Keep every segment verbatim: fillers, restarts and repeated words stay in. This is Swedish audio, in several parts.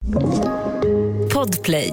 Podplay.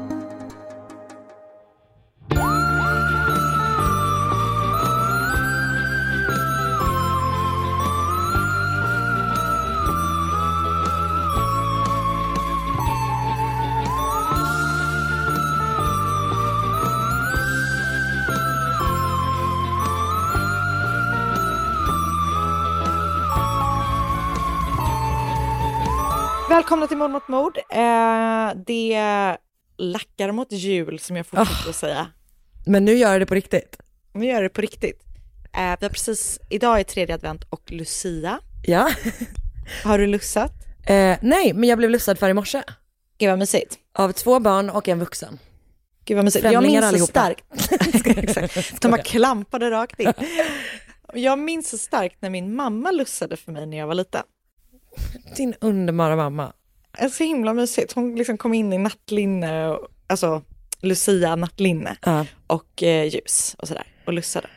Välkomna till Mord mot mord. Eh, det lackar mot jul som jag fortsätter oh. att säga. Men nu gör det på riktigt. Nu gör det på riktigt. Eh, vi har precis, idag är tredje advent och Lucia. Ja. Har du lussat? Eh, nej, men jag blev lussad för i morse. Gud vad mysigt. Av två barn och en vuxen. Gud vad mysigt. Jag minns så starkt. Exakt. De har klampade rakt in. Jag minns så starkt när min mamma lussade för mig när jag var liten. Din underbara mamma. Det är så himla mysigt. Hon liksom kom in i nattlinne, och, alltså Lucia nattlinne uh. och eh, ljus och sådär. Och lussade.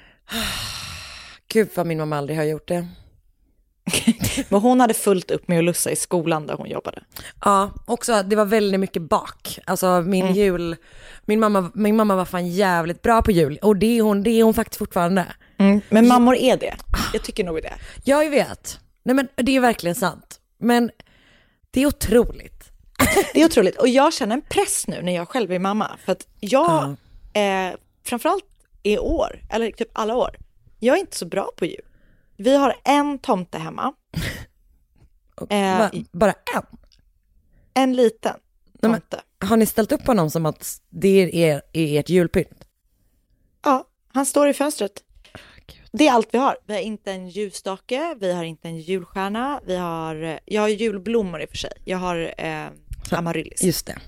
Gud vad min mamma aldrig har gjort det. Men hon hade fullt upp med att lussa i skolan där hon jobbade. Ja, också det var väldigt mycket bak. Alltså min mm. jul, min mamma, min mamma var fan jävligt bra på jul. Och det är hon, det är hon faktiskt fortfarande. Mm. Men mammor är det. Jag tycker nog det. Ja, jag vet. Nej, men det är verkligen sant. Men det är otroligt. Det är otroligt. Och jag känner en press nu när jag själv är mamma. För att jag, uh. eh, framförallt i år, eller typ alla år, jag är inte så bra på jul. Vi har en tomte hemma. eh, Va, bara en? En liten tomte. Nej, men, har ni ställt upp på någon som att det är, är ert julpynt? Ja, han står i fönstret. Det är allt vi har. Vi har inte en ljusstake, vi har inte en julstjärna, vi har, jag har julblommor i och för sig. Jag har eh, amaryllis. Just det.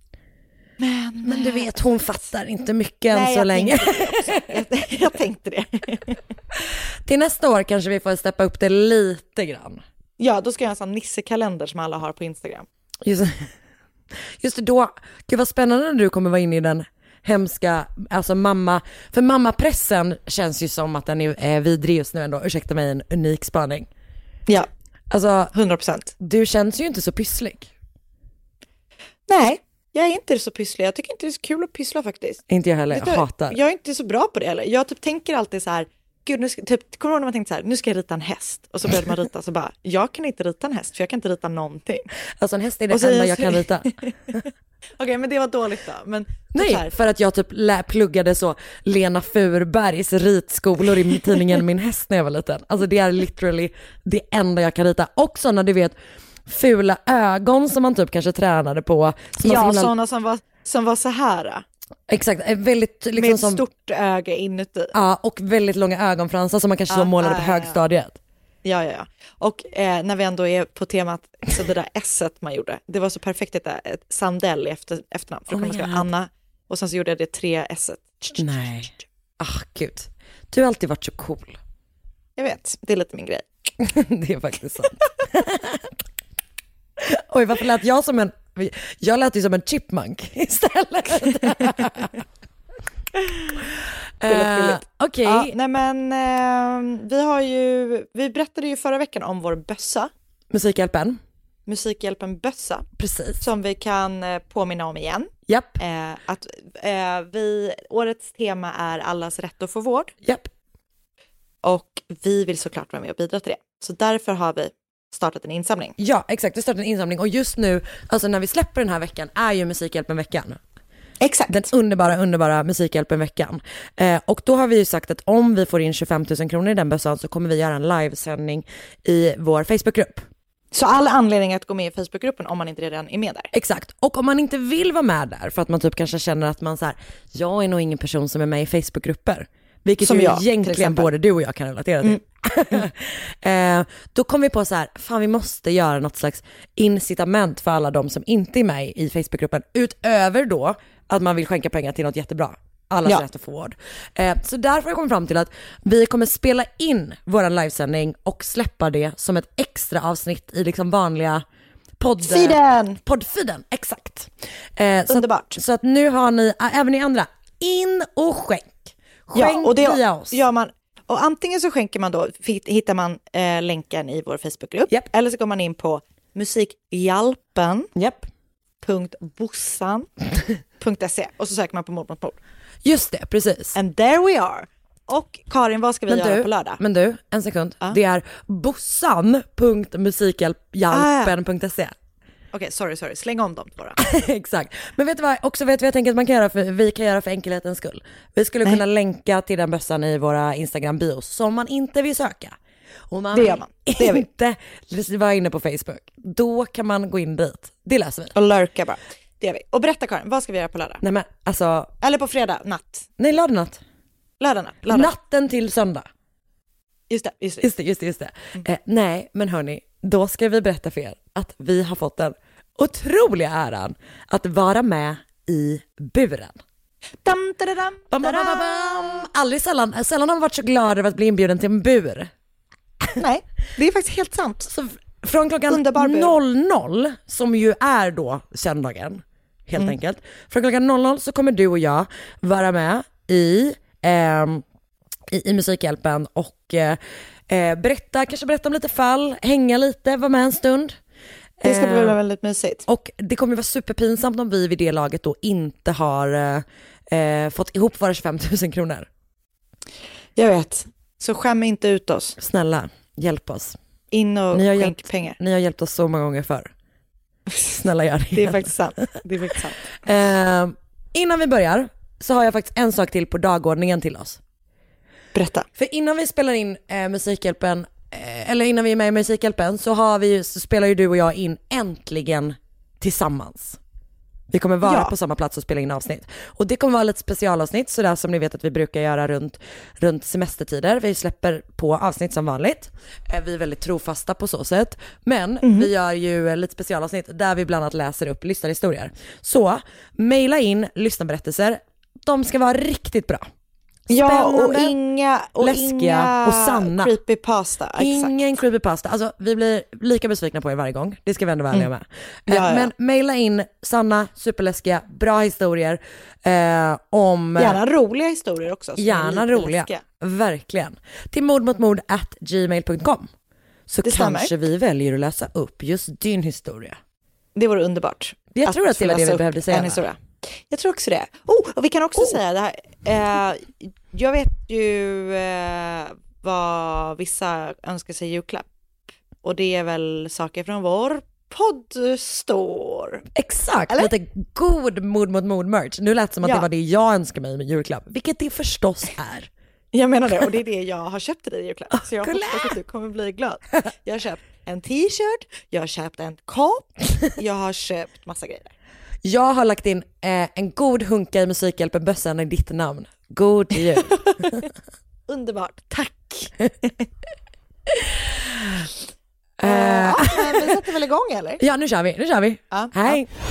Men, Men du vet, hon fattar inte mycket nej, än så länge. Jag, jag tänkte det. Till nästa år kanske vi får steppa upp det lite grann. Ja, då ska jag ha en sån nissekalender som alla har på Instagram. Just, just det, då, gud vad spännande när du kommer vara inne i den hemska, alltså mamma, för mammapressen känns ju som att den är vidrig just nu ändå, ursäkta mig, en unik spaning. Ja, alltså hundra procent. Du känns ju inte så pysslig. Nej, jag är inte så pysslig, jag tycker inte det är så kul att pyssla faktiskt. Inte jag heller, jag hatar. Jag är inte så bra på det heller, jag typ tänker alltid så här, gud, nu ska, typ, kommer du ihåg när man tänkte så här, nu ska jag rita en häst, och så började man rita, så bara, jag kan inte rita en häst, för jag kan inte rita någonting. Alltså en häst är det enda jag kan rita. Okej, okay, men det var dåligt då. Men nej, här. För att jag typ lä- pluggade så Lena Furbergs ritskolor i tidningen Min häst när jag var liten. Alltså det är literally det enda jag kan rita. Också när du vet fula ögon som man typ kanske tränade på. Som ja, himla... sådana som var, som var så här. Exakt, väldigt liksom med ett som... stort öga inuti. Ja, och väldigt långa ögonfransar som man kanske ah, så målade ah, på högstadiet. Ja, ja, ja. Och eh, när vi ändå är på temat, så det där S-et man gjorde, det var så perfekt ett, ett Sandell i efter, efternamn. För då kommer man Anna, och sen så gjorde jag det tre S-et. Nej, ah gud. Du har alltid varit så cool. Jag vet, det är lite min grej. Det är faktiskt sant. Oj, varför lät jag som en, jag lät ju som en chipmunk istället. Uh, Okej. Okay. Ja, nej men uh, vi har ju, vi berättade ju förra veckan om vår bössa. Musikhjälpen. Musikhjälpen bössa. Precis. Som vi kan uh, påminna om igen. Japp. Uh, att uh, vi, årets tema är allas rätt att få vård. Japp. Och vi vill såklart vara med och bidra till det. Så därför har vi startat en insamling. Ja, exakt. Vi startat en insamling. Och just nu, alltså när vi släpper den här veckan, är ju Musikhjälpen-veckan. Exakt. Den underbara, underbara Musikhjälpen-veckan. Eh, och då har vi ju sagt att om vi får in tjugofem tusen kronor i den bössan så kommer vi göra en livesändning i vår Facebookgrupp. Så all anledning att gå med i Facebookgruppen om man inte redan är med där. Exakt. Och om man inte vill vara med där för att man typ kanske känner att man så här, jag är nog ingen person som är med i Facebookgrupper. Vilket som ju jag, egentligen både du och jag kan relatera till. Mm. eh, då kom vi på så här, fan vi måste göra något slags incitament för alla de som inte är med i Facebookgruppen. Utöver då att man vill skänka pengar till något jättebra. Alla ja. Rätt att få vård. Eh, så därför har jag kommit fram till att vi kommer spela in våran livesändning och släppa det som ett extra avsnitt i liksom vanliga podd... Feeden! Poddfeeden, exakt. Eh, Underbart. Så att, så att nu har ni, även ni andra, in och skänk. Skänk ja, och det via oss. Gör man, och antingen så skänker man då, hittar man eh, länken i vår Facebookgrupp. Yep. Eller så går man in på Musikhjälpen. Yep. punkt bossan punkt se och så söker man på Mord mot mord. Just det, precis. And there we are. Och Karin, vad ska vi men göra du, på lördag? Men du, en sekund. Uh. Det är bossan punkt musikhjälpen punkt se. Okej, okay, sorry, sorry. Släng om dem bara. Exakt. Men vet du vad, också vet vad jag tänker att man kan göra för, vi kan göra för enkelhetens skull. Vi skulle Nej. kunna länka till den bössan i våra Instagram-bios som man inte vill söka. Och man det gör man. Det vill inte vara inne på Facebook. Då kan man gå in dit. Det läser vi. Och lurka bara. Det gör vi. Och berätta Karin, vad ska vi göra på lördag? Nej men alltså... Eller på fredag, natt. Nej, lördag natt. Lördag natt. Lördag. Natten till söndag. Just det, just det. Just det, just det, just det. Mm. Eh, nej, men hörni, då ska vi berätta för er att vi har fått den otroliga äran att vara med i buren. Dam, da, da, dam, bam, bam, bam, bam. Aldrig sällan, sällan har man varit så glad över att bli inbjuden till en bur. Nej, det är faktiskt helt sant. Så från klockan noll noll, som ju är då söndagen, helt mm. enkelt. Från klockan noll noll så kommer du och jag vara med i, eh, i, i Musikhjälpen och eh, berätta, kanske berätta om lite fall, hänga lite, vara med en stund. Det ska bli väldigt mysigt. Och det kommer vara superpinsamt om vi vid det laget då inte har eh, fått ihop våra tjugofem tusen kronor. Jag vet. Så skäm inte ut oss. Snälla, hjälp oss. In och ni har skänk hjälpt, pengar. Ni har hjälpt oss så många gånger förr. Snälla gör det. Det är faktiskt sant. Det är faktiskt sant. Eh, innan vi börjar så har jag faktiskt en sak till på dagordningen till oss. Berätta. För innan vi spelar in eh, Musikhjälpen, eller innan vi är med i Musikhjälpen, så, har vi, så spelar ju du och jag in äntligen tillsammans. Vi kommer vara ja. på samma plats och spela in avsnitt. Och det kommer vara lite specialavsnitt, sådär som ni vet att vi brukar göra runt, runt semestertider. Vi släpper på avsnitt som vanligt. Vi är väldigt trofasta på så sätt. Men mm. vi gör ju lite specialavsnitt där vi bland annat läser upp lyssnarhistorier. Så, mejla in lyssnarberättelser. De ska vara riktigt bra. Ja, och inga, och läskiga inga och sanna. creepypasta. Exakt. Ingen creepypasta. Alltså, vi blir lika besvikna på er varje gång. Det ska vi ändå vara ärliga med. Mm. Ja, ja. Men mejla in sanna, superläskiga, bra historier. Eh, om... Gärna roliga historier också. Gärna roliga. Läskiga. Verkligen. Till mordmotmord at gmail punkt com. Så det kanske stämmer. Vi väljer att läsa upp just din historia. Det vore underbart. Jag tror att, att det var det vi behövde säga. En historia. Jag tror också det. Oh, och vi kan också oh. säga det här. Eh, jag vet ju eh, vad vissa önskar sig julklapp. Och det är väl saker från vår poddstore. Exakt, eller? Lite god mod mot mod merch. Nu lät det som att ja. det var det jag önskar mig med julklapp. Vilket det förstås är. Jag menar det, och det är det jag har köpt till dig i julklapp. Så jag hoppas att du kommer bli glad. Jag har köpt en t-shirt, jag har köpt en kopp, jag har köpt massa grejer. Jag har lagt in eh, en god hunka i Musikhjälpen-bössan i ditt namn. God jul. Underbart, tack. uh, ja, men vi sätter väl igång eller? Ja, nu kör vi, nu kör vi. Ja, hej. Ja.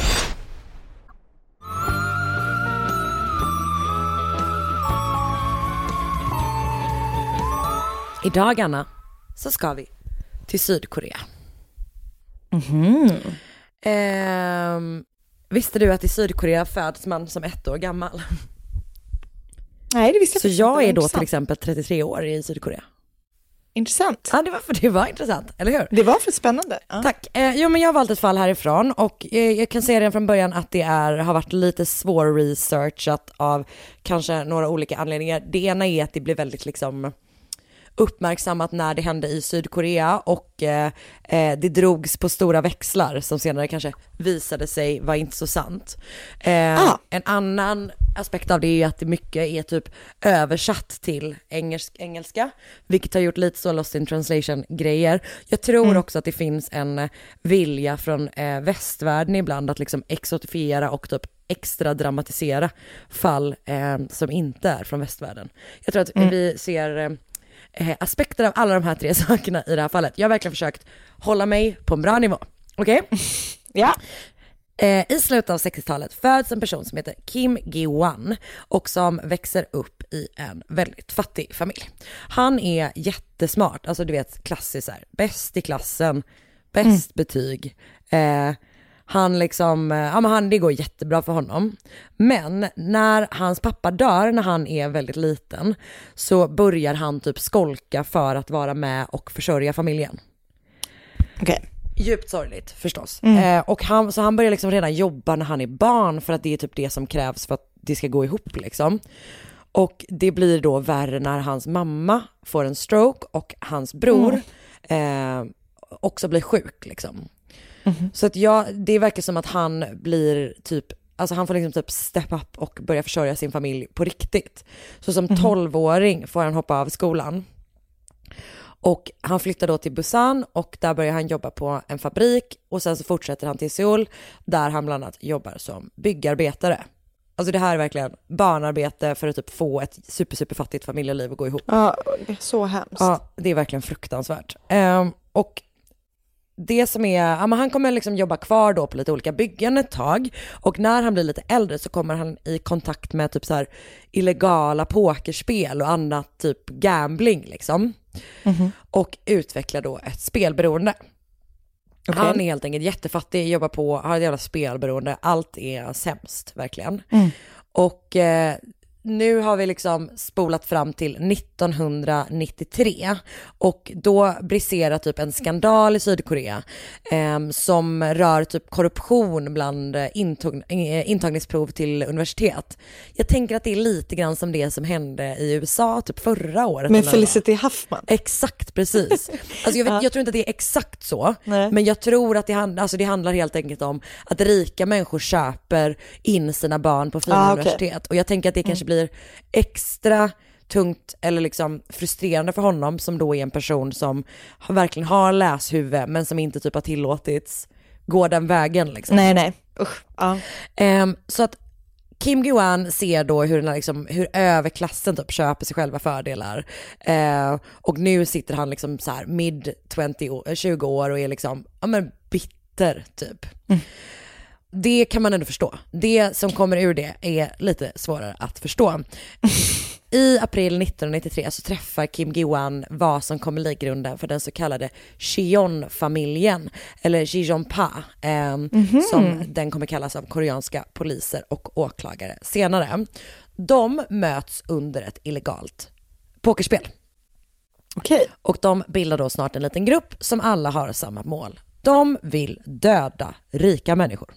Idag, Anna, så ska vi till Sydkorea. Mhm. Eh, visste du att i Sydkorea föds man som ett år gammal? Nej, det visste jag. Så jag är då till exempel trettiotre år i Sydkorea. Intressant. Ja, det var, för det var intressant, eller hur? Det var för spännande. Ja. Tack. Eh, jo, men jag har valt ett fall härifrån och eh, jag kan säga redan från början att det är, har varit lite svår researchat av kanske några olika anledningar. Det ena är att det blir väldigt liksom uppmärksammat när det hände i Sydkorea och eh, det drogs på stora växlar som senare kanske visade sig vara inte så sant. Eh, ah. En annan aspekt av det är ju att det mycket är typ översatt till engelsk, engelska, vilket har gjort lite så lost in translation grejer. Jag tror mm. också att det finns en vilja från eh, västvärlden ibland att liksom exotifiera och typ extra dramatisera fall eh, som inte är från västvärlden. Jag tror att mm. vi ser eh, aspekter av alla de här tre sakerna i det här fallet. Jag har verkligen försökt hålla mig på en bra nivå. Okej? Okay? Ja. Eh, I slutet av sextiotalet föds en person som heter Kim Gi-won och som växer upp i en väldigt fattig familj. Han är jättesmart, alltså du vet klassiskt här, bäst i klassen, bäst mm. betyg. Eh, han liksom, ja men han, det går jättebra för honom. Men när hans pappa dör när han är väldigt liten så börjar han typ skolka för att vara med och försörja familjen. Okej. Okay. Djupt sorgligt förstås. Mm. Eh, och han, så han börjar liksom redan jobba när han är barn för att det är typ det som krävs för att det ska gå ihop liksom. Och det blir då värre när hans mamma får en stroke och hans bror mm. eh, också blir sjuk liksom. Mm. Så att jag, det verkar som att han blir typ, alltså han får liksom typ step up och börja försörja sin familj på riktigt. Så som mm. tolvåring får han hoppa av skolan. Och han flyttar då till Busan och där börjar han jobba på en fabrik och sen så fortsätter han till Seoul där han bland annat jobbar som byggarbetare. Alltså det här är verkligen barnarbete för att typ få ett super super fattigt familjeliv att gå ihop. Ja, det är så hemskt. Ja, det är verkligen fruktansvärt. Um, och det som är, ja, men han kommer liksom jobba kvar då på lite olika byggen ett tag och när han blir lite äldre så kommer han i kontakt med typ så här illegala pokerspel och annat typ gambling liksom. Mm-hmm. Och utvecklar då ett spelberoende. Okay. Han är helt enkelt jättefattig, jobbar på, har ett jävla spelberoende, allt är sämst verkligen. Mm. Och eh, nu har vi liksom spolat fram till nittonhundranittiotre och då briserar typ en skandal i Sydkorea eh, som rör typ korruption bland intag- intagningsprov till universitet. Jag tänker att det är lite grann som det som hände i U S A typ förra året. Med Felicity Huffman. Exakt, precis. Alltså jag, vet, ja. jag tror inte att det är exakt så, Nej. men jag tror att det, hand, alltså det handlar helt enkelt om att rika människor köper in sina barn på fina ah, okay. universitet. Och jag tänker att det mm. kanske blir extra tungt eller liksom frustrerande för honom som då är en person som verkligen har läshuvud men som inte typ har tillåtits gå den vägen liksom. Nej, nej. Usch. Ja. Um, så att Kim Gi-wan ser då hur, den liksom, hur överklassen typ köper sig själva fördelar. Uh, och nu sitter han liksom så här mid tjugo år och är liksom ja, men bitter typ. Mm. Det kan man ändå förstå. Det som kommer ur det är lite svårare att förstå. I april nittonhundranittiotre så träffar Kim Gi-wan vad som kommer ligga grunden för den så kallade Cheon-familjen, eller Cheonpa, eh, mm-hmm. som den kommer kallas av koreanska poliser och åklagare senare. De möts under ett illegalt pokerspel. Okej. Okay. Och de bildar då snart en liten grupp som alla har samma mål. De vill döda rika människor.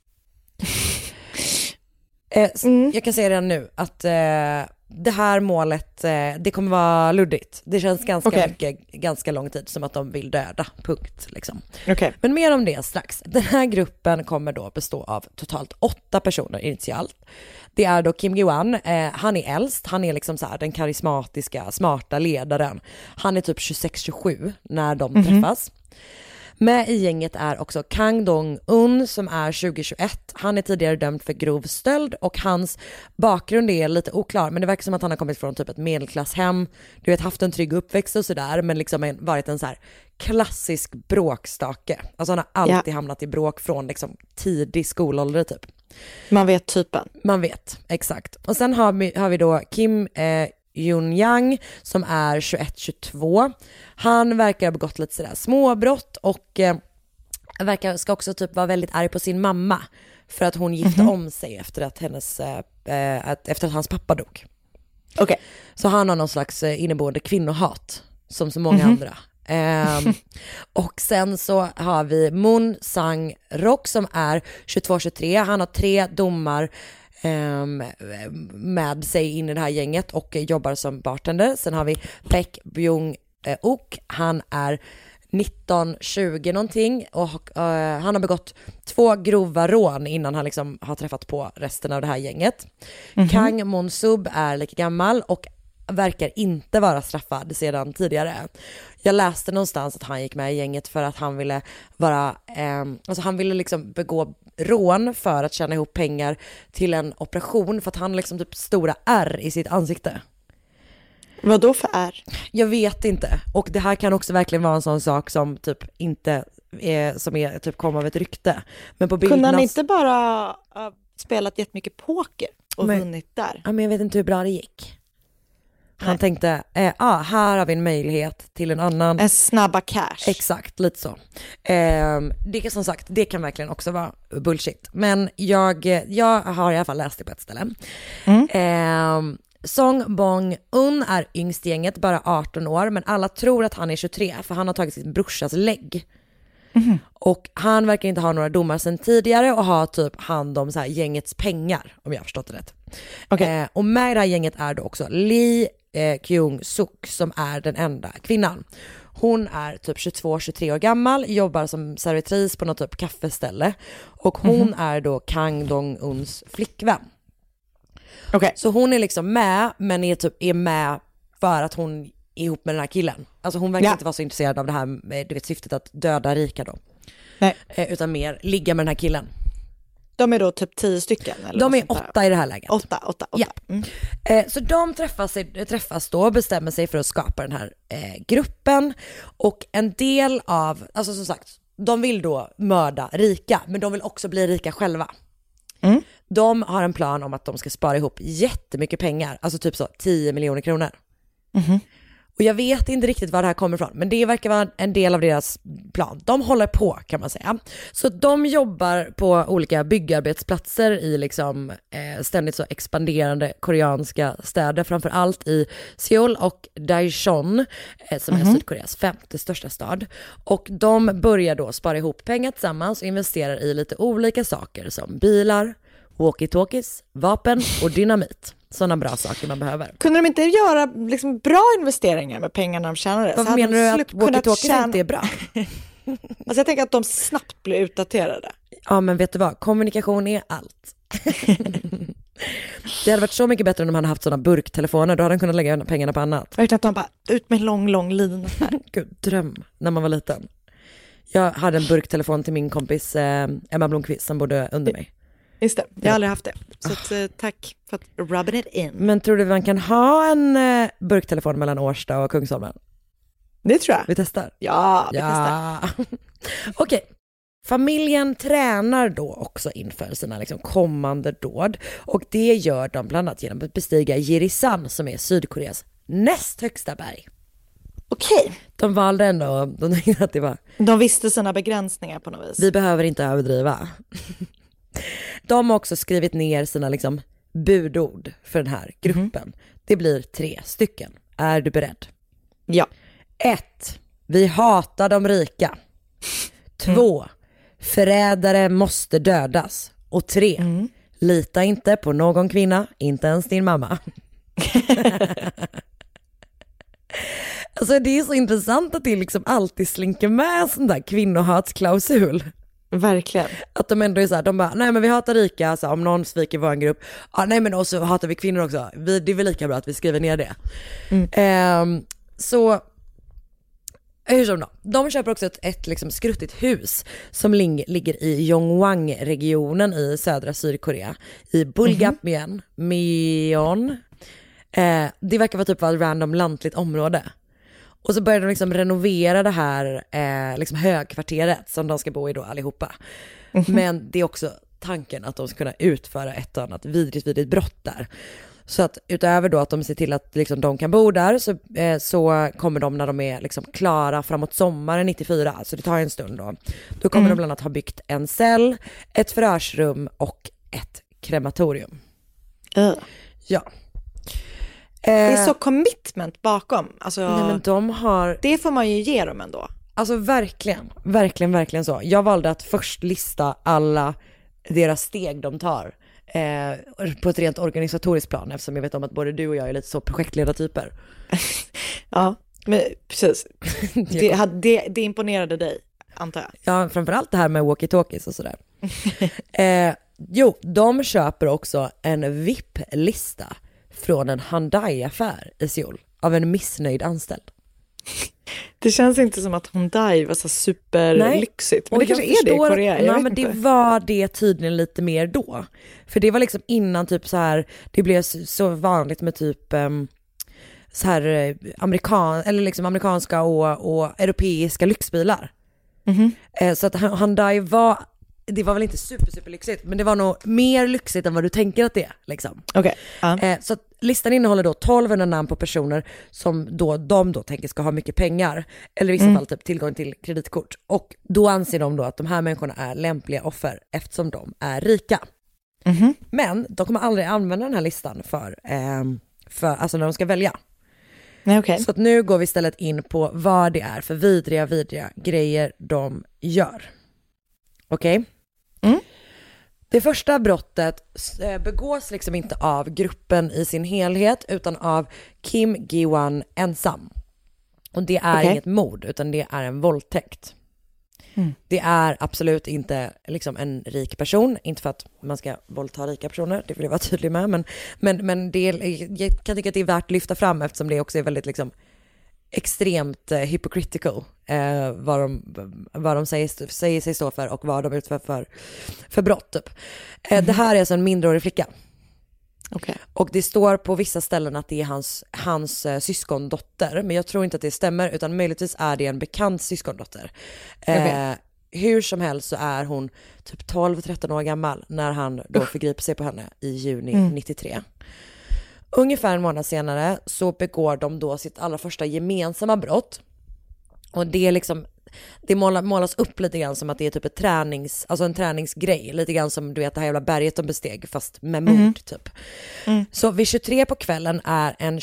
eh, mm. Jag kan säga redan nu att eh, det här målet, eh, det kommer vara luddigt. Det känns ganska okay. mycket, ganska lång tid som att de vill döda, punkt. Liksom. Okay. Men mer om det strax. Den här gruppen kommer då bestå av totalt åtta personer initialt. Det är då Kim Gi-wan, eh, han är äldst, han är liksom så här den karismatiska, smarta ledaren. Han är typ tjugosex tjugosju när de mm-hmm. träffas. Med i gänget är också Kang Dong-un som är tjugo tjugoett. Han är tidigare dömd för grov stöld och hans bakgrund är lite oklar. Men det verkar som att han har kommit från typ ett medelklasshem. Du vet, haft en trygg uppväxt och sådär. Men liksom varit en så här klassisk bråkstake. Alltså han har alltid ja. hamnat i bråk från liksom tidig skolålder typ. Man vet typen. Man vet, exakt. Och sen har vi, har vi då Kim eh, Yoon-yang som är tjugoett tjugotvå. Han verkar ha begått lite sådär småbrott och eh, verkar, ska också typ vara väldigt arg på sin mamma för att hon gifte mm-hmm. om sig efter att, hennes, eh, att, efter att hans pappa dog. Okej. Okay. Så han har någon slags inneboende kvinnohat som så många mm-hmm. andra. Um, och sen så har vi Moon Sang-rok som är tjugotvå tjugotre. Han har tre domar um, med sig in i det här gänget och jobbar som bartender. Sen har vi Baek Byung-ok. Han är nitton tjugo någonting och uh, han har begått två grova rån innan han liksom har träffat på resten av det här gänget. Mm-hmm. Kang Mon-sub är lika gammal och verkar inte vara straffad sedan tidigare. Jag läste någonstans att han gick med i gänget för att han ville vara eh, alltså han ville liksom begå rån för att tjäna ihop pengar till en operation för att han liksom typ stora ärr i sitt ansikte. Vad då för ärr? Jag vet inte. Och det här kan också verkligen vara en sån sak som typ inte är, som är typ kom av ett rykte. Men på bilderna... Kunde han inte bara uh, spelat jättemycket poker och men, vunnit där? Ja, men jag vet inte hur bra det gick. Han Nej. tänkte, eh, ah, här har vi en möjlighet till en annan... En snabba cash. Exakt, lite så. Eh, det kan som sagt, det kan verkligen också vara bullshit. Men jag, jag har i alla fall läst det på ett ställe. Mm. Eh, Song Bong-un är yngst i gänget, bara arton år. Men alla tror att han är tjugotre för han har tagit sin brorsas lägg. Mm. Och han verkar inte ha några domar sedan tidigare och ha typ hand om så här gängets pengar, om jag har förstått det rätt. Okay. Eh, och med det här gänget är då också Lee eh, Kyung-suk som är den enda kvinnan. Hon är typ tjugotvå tjugotre år gammal, jobbar som servitris på något typ kaffeställe. Och hon mm. är då Kang Dong-uns flickvän. Okay. Så hon är liksom med, men är typ är med för att hon är ihop med den här killen. Alltså hon verkar ja. inte vara så intresserad av det här med, du vet, syftet att döda rika då. Nej. Eh, utan mer ligga med den här killen. De är då typ tio stycken? Eller de är åtta i det här läget. Åtta, åtta, åtta. Ja. Mm. Eh, så de träffas, träffas då och bestämmer sig för att skapa den här eh, gruppen. Och en del av, alltså som sagt, de vill då mörda rika, men de vill också bli rika själva. Mm. De har en plan om att de ska spara ihop jättemycket pengar, alltså typ så tio miljoner kronor. Mm. Och jag vet inte riktigt var det här kommer ifrån, men det verkar vara en del av deras plan. De håller på, kan man säga. Så de jobbar på olika byggarbetsplatser i liksom eh, ständigt så expanderande koreanska städer, framför allt i Seoul och Daejeon eh, som mm-hmm. är Sydkoreas femte största stad. Och de börjar då spara ihop pengar tillsammans och investerar i lite olika saker som bilar, walkie-talkies, vapen och dynamit. Sådana bra saker man behöver. Kunde de inte göra liksom bra investeringar med pengarna de tjänade? Vad menar du att walkie-talkies tjäna... inte är bra? Alltså jag tänker att de snabbt blir utdaterade. Ja, men vet du vad? Kommunikation är allt. Det hade varit så mycket bättre om de hade haft sådana burktelefoner. Då hade de kunnat lägga pengarna på annat. Jag vet att de bara, ut med en lång, lång lina. Gud, dröm när man var liten. Jag hade en burktelefon till min kompis eh, Emma Blomqvist som bodde under mig. Just det, jag har aldrig haft det. Så att, eh, tack för att rubben it in. Men tror du man kan ha en eh, burktelefon mellan Årsta och Kungsholmen? Det tror jag. Vi testar. Ja, vi ja. testar. Okej. Okay. Familjen tränar då också inför sina liksom kommande dåd. Och det gör de bland annat genom att bestiga Jirisan som är Sydkoreas näst högsta berg. Okej. Okay. De valde ändå, de, att det var, de visste sina begränsningar på något vis. Vi behöver inte överdriva. De har också skrivit ner sina liksom budord för den här gruppen. Mm. Det blir tre stycken. Är du beredd? Ja. Ett. Vi hatar de rika. Två. Mm. Förrädare måste dödas. Och tre. Mm. Lita inte på någon kvinna, inte ens din mamma. Alltså det är så intressant att det liksom alltid slinker med en sån där kvinnohatsklausul. Verkligen. Att de ändå är så här, de bara, nej men vi hatar rika, alltså, om någon sviker vår grupp, ah, nej men också hatar vi kvinnor också, vi, det är väl lika bra att vi skriver ner det. Mm. Um, så hur som då, de köper också ett, ett liksom skruttigt hus som ling, ligger i Yongwang-regionen i södra Sydkorea, i Bulgapmyeon, Myeon. Uh, det verkar vara typ ett random lantligt område. Och så börjar de liksom renovera det här eh, liksom högkvarteret som de ska bo i då allihopa. Mm-hmm. Men det är också tanken att de ska kunna utföra ett och annat vidrigt, vidrigt brott där. Så att utöver då att de ser till att liksom, de kan bo där så, eh, så kommer de när de är liksom, klara framåt sommaren nittiofyra, så det tar en stund då. Då kommer mm. de bland annat ha byggt en cell, ett förhörsrum och ett krematorium. Uh. Ja. Det är så commitment bakom. Alltså, nej, men de har... Det får man ju ge dem ändå. Alltså verkligen, verkligen, verkligen så. Jag valde att först lista alla deras steg de tar eh, på ett rent organisatoriskt plan, eftersom jag vet om att både du och jag är lite så projektledartyper. Ja, men precis. Det, det, det imponerade dig, antar jag. Ja, framförallt det här med walkie-talkies och sådär. eh, jo, de köper också en V I P-lista från en Hyundai-affär i Seoul av en missnöjd anställd. Det känns inte som att Hyundai var så superlyxigt. Men och det kanske förstår, är det i Korea. Jag nej, vet men inte. det var det tydligen lite mer då. För det var liksom innan typ så här, det blev så vanligt med typ um, så här amerikan, eller liksom amerikanska och, och europeiska lyxbilar. Mm-hmm. Eh, så att Hyundai var, det var väl inte super super lyxigt, men det var nog mer lyxigt än vad du tänker att det är liksom. Okay. Uh. Eh, så att listan innehåller då tolvhundra namn på personer som då, de då tänker ska ha mycket pengar, eller i vissa mm. fall typ tillgång till kreditkort. Och då anser de då att de här människorna är lämpliga offer eftersom de är rika. Mm-hmm. Men de kommer aldrig använda den här listan för, eh, för alltså när de ska välja. Nej, okay. Så att nu går vi istället in på vad det är för vidriga, vidriga grejer de gör. Okej? Okay? Mm. Det första brottet begås liksom inte av gruppen i sin helhet utan av Kim Gi-won ensam. Och det är okay. inget mord utan det är en våldtäkt. Mm. Det är absolut inte liksom en rik person, inte för att man ska våldta rika personer, det vill jag vara tydlig med, men, men, men det är, jag kan tycka att det är värt att lyfta fram eftersom det också är väldigt liksom extremt eh, hypocritical eh, vad de, vad de säger, säger sig stå för och vad de utför för, för brott typ. Eh, mm. Det här är alltså en mindreårig flicka. Okay. Och det står på vissa ställen att det är hans, hans eh, syskondotter, men jag tror inte att det stämmer utan möjligtvis är det en bekant syskondotter. Eh, okay. Hur som helst så är hon typ tolv tretton år gammal när han då förgriper sig på henne i juni mm. nittiotre. Ungefär en månad senare så begår de då sitt allra första gemensamma brott. Och det är liksom, det målas upp lite grann som att det är typ ett tränings, alltså en träningsgrej. Lite grann som du vet det här jävla berget de besteg fast med mord mm. typ. Mm. Så vid tjugotre på kvällen är en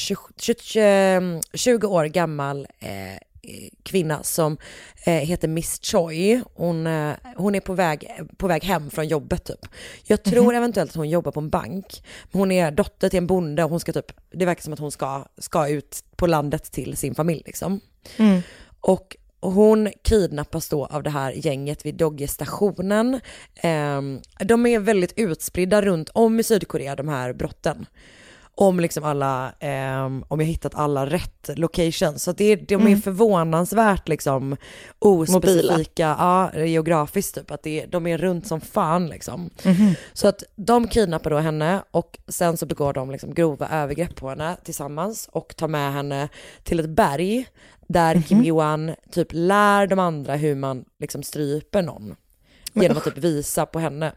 tjugo år gammal eh, kvinna som eh, heter Miss Choi. Hon, eh, hon är på väg, på väg hem från jobbet typ. Jag tror mm. eventuellt att hon jobbar på en bank. Hon är dotter till en bonde och hon ska typ, det verkar som att hon ska, ska ut på landet till sin familj liksom. Mm. Och hon kidnappas då av det här gänget vid Dogge-stationen. Eh, de är väldigt utspridda runt om i Sydkorea, de här brotten. Om liksom alla, eh, om jag hittat alla rätt locations. Så det, de är mm. förvånansvärt liksom ospecifika, ja, geografiskt typ. Att det, de är runt som fan liksom. Mm. Så att de kidnappar då henne och sen så begår de liksom grova övergrepp på henne tillsammans och tar med henne till ett berg där mm. Kim Gi-won typ lär de andra hur man liksom stryper någon genom att typ visa på henne.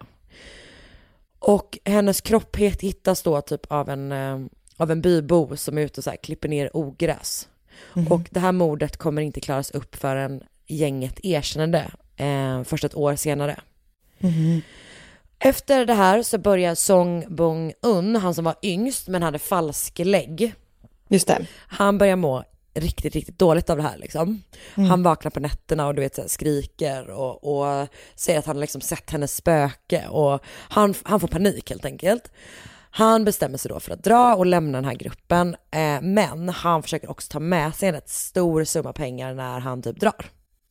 Och hennes kropp hittas då typ av en, eh, av en bybo som är ute och så här klipper ner ogräs. Mm. Och det här mordet kommer inte klaras upp förrän gänget erkände eh, först ett år senare. Mm. Efter det här så börjar Song Bong-un, han som var yngst men hade falsk lägg. Just det. Han börjar må riktigt, riktigt dåligt av det här liksom. Mm. Han vaknar på nätterna och du vet så här, skriker och, och säger att han liksom sett hennes spöke och han, han får panik helt enkelt. Han bestämmer sig då för att dra och lämna den här gruppen eh, men han försöker också ta med sig en rätt stor summa pengar när han typ drar.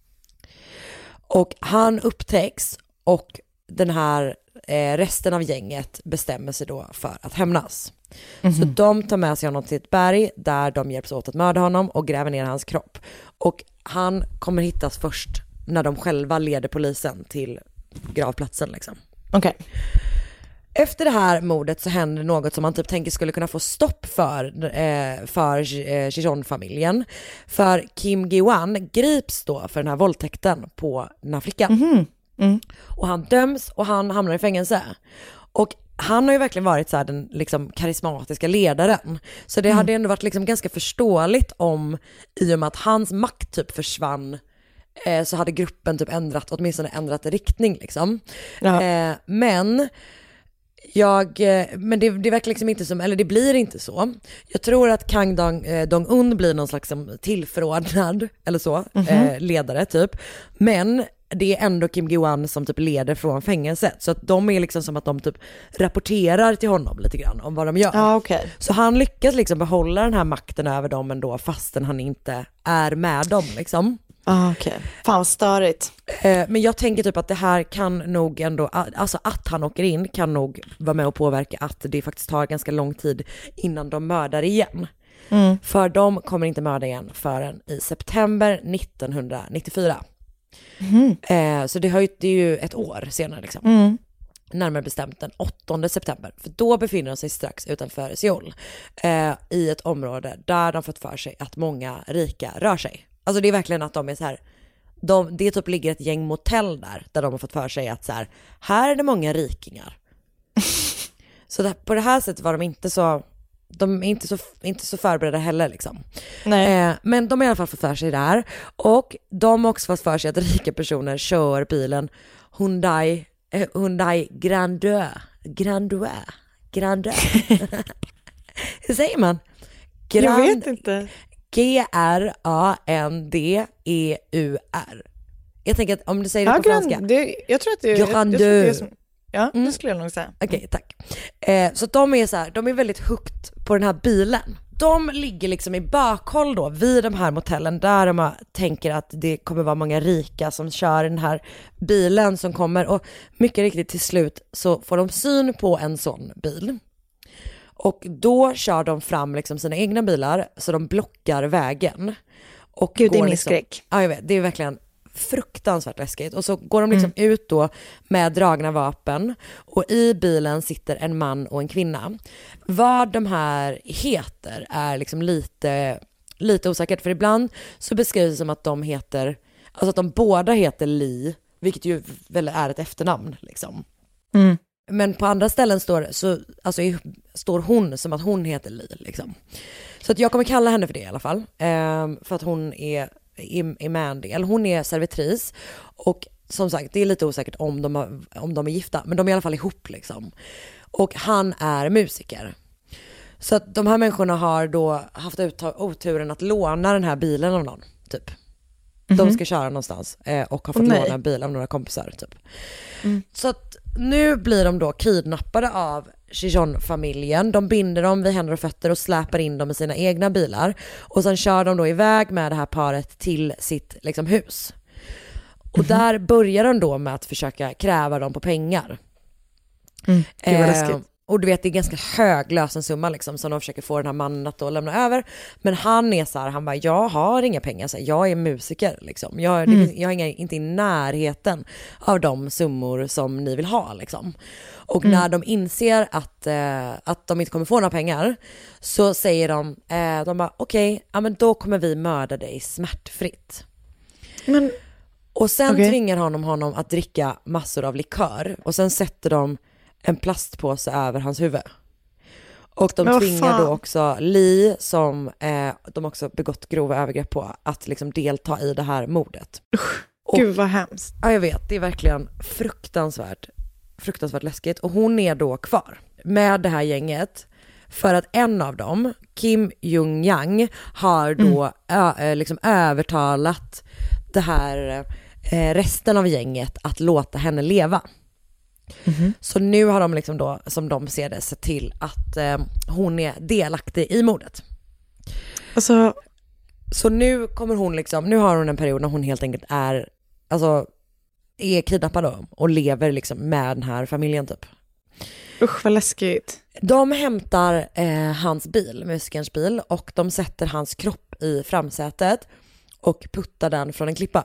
Och han upptäcks och den här eh, resten av gänget bestämmer sig då för att hämnas. Mm-hmm. Så de tar med sig honom till ett berg där de hjälps åt att mörda honom och gräver ner hans kropp. Och han kommer hittas först när de själva leder polisen till gravplatsen liksom. Okej. Okay. Efter det här mordet så händer något som man typ tänker skulle kunna få stopp för eh, för eh, Chichon-familjen. För Kim Gi-won grips då för den här våldtäkten på den här flickan. Mm-hmm. Mm. Och han döms och han hamnar i fängelse. Och han har ju verkligen varit så här den liksom karismatiska ledaren. Så det mm. hade ändå varit liksom ganska förståeligt om i och med att hans makt typ försvann eh, så hade gruppen typ ändrat, åtminstone ändrat riktning liksom. Eh, men jag, men det, det verkar liksom inte som, eller det blir inte så. Jag tror att Kang Dong, eh, Dong-un blir någon slags som tillförordnad eller så, mm-hmm. eh, ledare typ. Men det är ändå Kim Gi-won som typ leder från fängelset. Så att de är liksom som att de typ rapporterar till honom lite grann om vad de gör. Ah, okay. Så han lyckas liksom behålla den här makten över dem ändå fastän han inte är med dem liksom. Ah, okej. Okay. Fan vad störigt. Eh, men jag tänker typ att det här kan nog ändå, alltså att han åker in kan nog vara med och påverka att det faktiskt tar ganska lång tid innan de mördar igen. Mm. För de kommer inte mörda igen förrän i september nittonhundranittiofyra. Mm. Eh, så det, har ju, det är ju ett år senare liksom. Mm. Närmare bestämt den åttonde september. För då befinner de sig strax utanför Seoul. Eh, I ett område där de fått för sig att många rika rör sig. Alltså det är verkligen att de är så här. De, det typ ligger ett gäng motell där. Där de har fått för sig att så här, här är det många rikingar. Så där, på det här sättet var de inte så. De är inte så, inte så förberedda heller liksom. Nej. Eh, men de har i alla fall fått för sig där. Och de har också fått för sig att rika personer kör bilen Hyundai, eh, Hyundai Grandeur. Grandeur. Grandeur. Hur säger man? Grand, jag vet inte. G R A N D E U R. Jag tänker att om du säger det ja, på grand, franska. Det, jag tror att det, jag, jag tror att det är som, ja, mm. det skulle jag nog säga. Okej, okay, tack. Eh, så de är så här, de är väldigt hooked på den här bilen. De ligger liksom i bakhåll då vid de här motellen där de tänker att det kommer vara många rika som kör den här bilen som kommer. Och mycket riktigt till slut så får de syn på en sån bil. Och då kör de fram liksom sina egna bilar så de blockar vägen. Och Gud, det är min liksom, skräck. Ja, jag vet, det är verkligen fruktansvärt läskigt. Och så går de liksom mm. ut då med dragna vapen. Och i bilen sitter en man och en kvinna. Vad de här heter är liksom lite, lite osäkert. För ibland så beskrivs det som att de heter, alltså att de båda heter Lee. Vilket ju väl är ett efternamn liksom. Mm. Men på andra ställen står, så, alltså, står hon som att hon heter Lee liksom. Så att jag kommer kalla henne för det i alla fall. Eh, för att hon är är Mandy, eller hon är servitris. Och som sagt, det är lite osäkert om de, har, om de är gifta, men de är i alla fall ihop liksom. Och han är musiker. Så att de här människorna har då haft oturen att låna den här bilen av någon, typ. Mm-hmm. De ska köra någonstans eh, och har fått oh, låna en bil av några kompisar, typ. Mm. Så att nu blir de då kidnappade av Chichon-familjen. De binder dem vid händer och fötter och släpar in dem i sina egna bilar. Och sen kör de då iväg med det här paret till sitt liksom, hus. Och mm-hmm. där börjar de då med att försöka kräva dem på pengar. Mm, det var läskigt. Eh, och du vet, det är ganska hög lösensumma liksom, som de försöker få den här mannen att då lämna över. Men han är så här, han bara, jag har inga pengar, så här, jag är musiker liksom. Jag, mm. det, jag har inga, inte i närheten av de summor som ni vill ha liksom. Och mm. när de inser att, eh, att de inte kommer få några pengar, så säger de, eh, de bara, okej, okay, ja, men då kommer vi mörda dig smärtfritt. Men, och sen okay. tvingar honom honom att dricka massor av likör. Och sen sätter de en plastpåse över hans huvud. Och de men tvingar då också Lee, som eh, de också begått grova övergrepp på, att liksom delta i det här mordet. Usch, och, gud vad hemskt. Ja, jag vet, det är verkligen fruktansvärt fruktansvärt läskigt. Och hon är då kvar med det här gänget för att en av dem, Kim Jung-Yang, har då mm. ö, liksom övertalat det här eh, resten av gänget att låta henne leva. Mm-hmm. Så nu har de liksom då, som de ser det, sett till att eh, hon är delaktig i mordet. Alltså, så nu kommer hon liksom, nu har hon en period när hon helt enkelt är, alltså är kidnappad då, och lever liksom med den här familjen typ. Usch vad läskigt. De hämtar eh, hans bil, musikerns bil, och de sätter hans kropp i framsätet och puttar den från en klippa.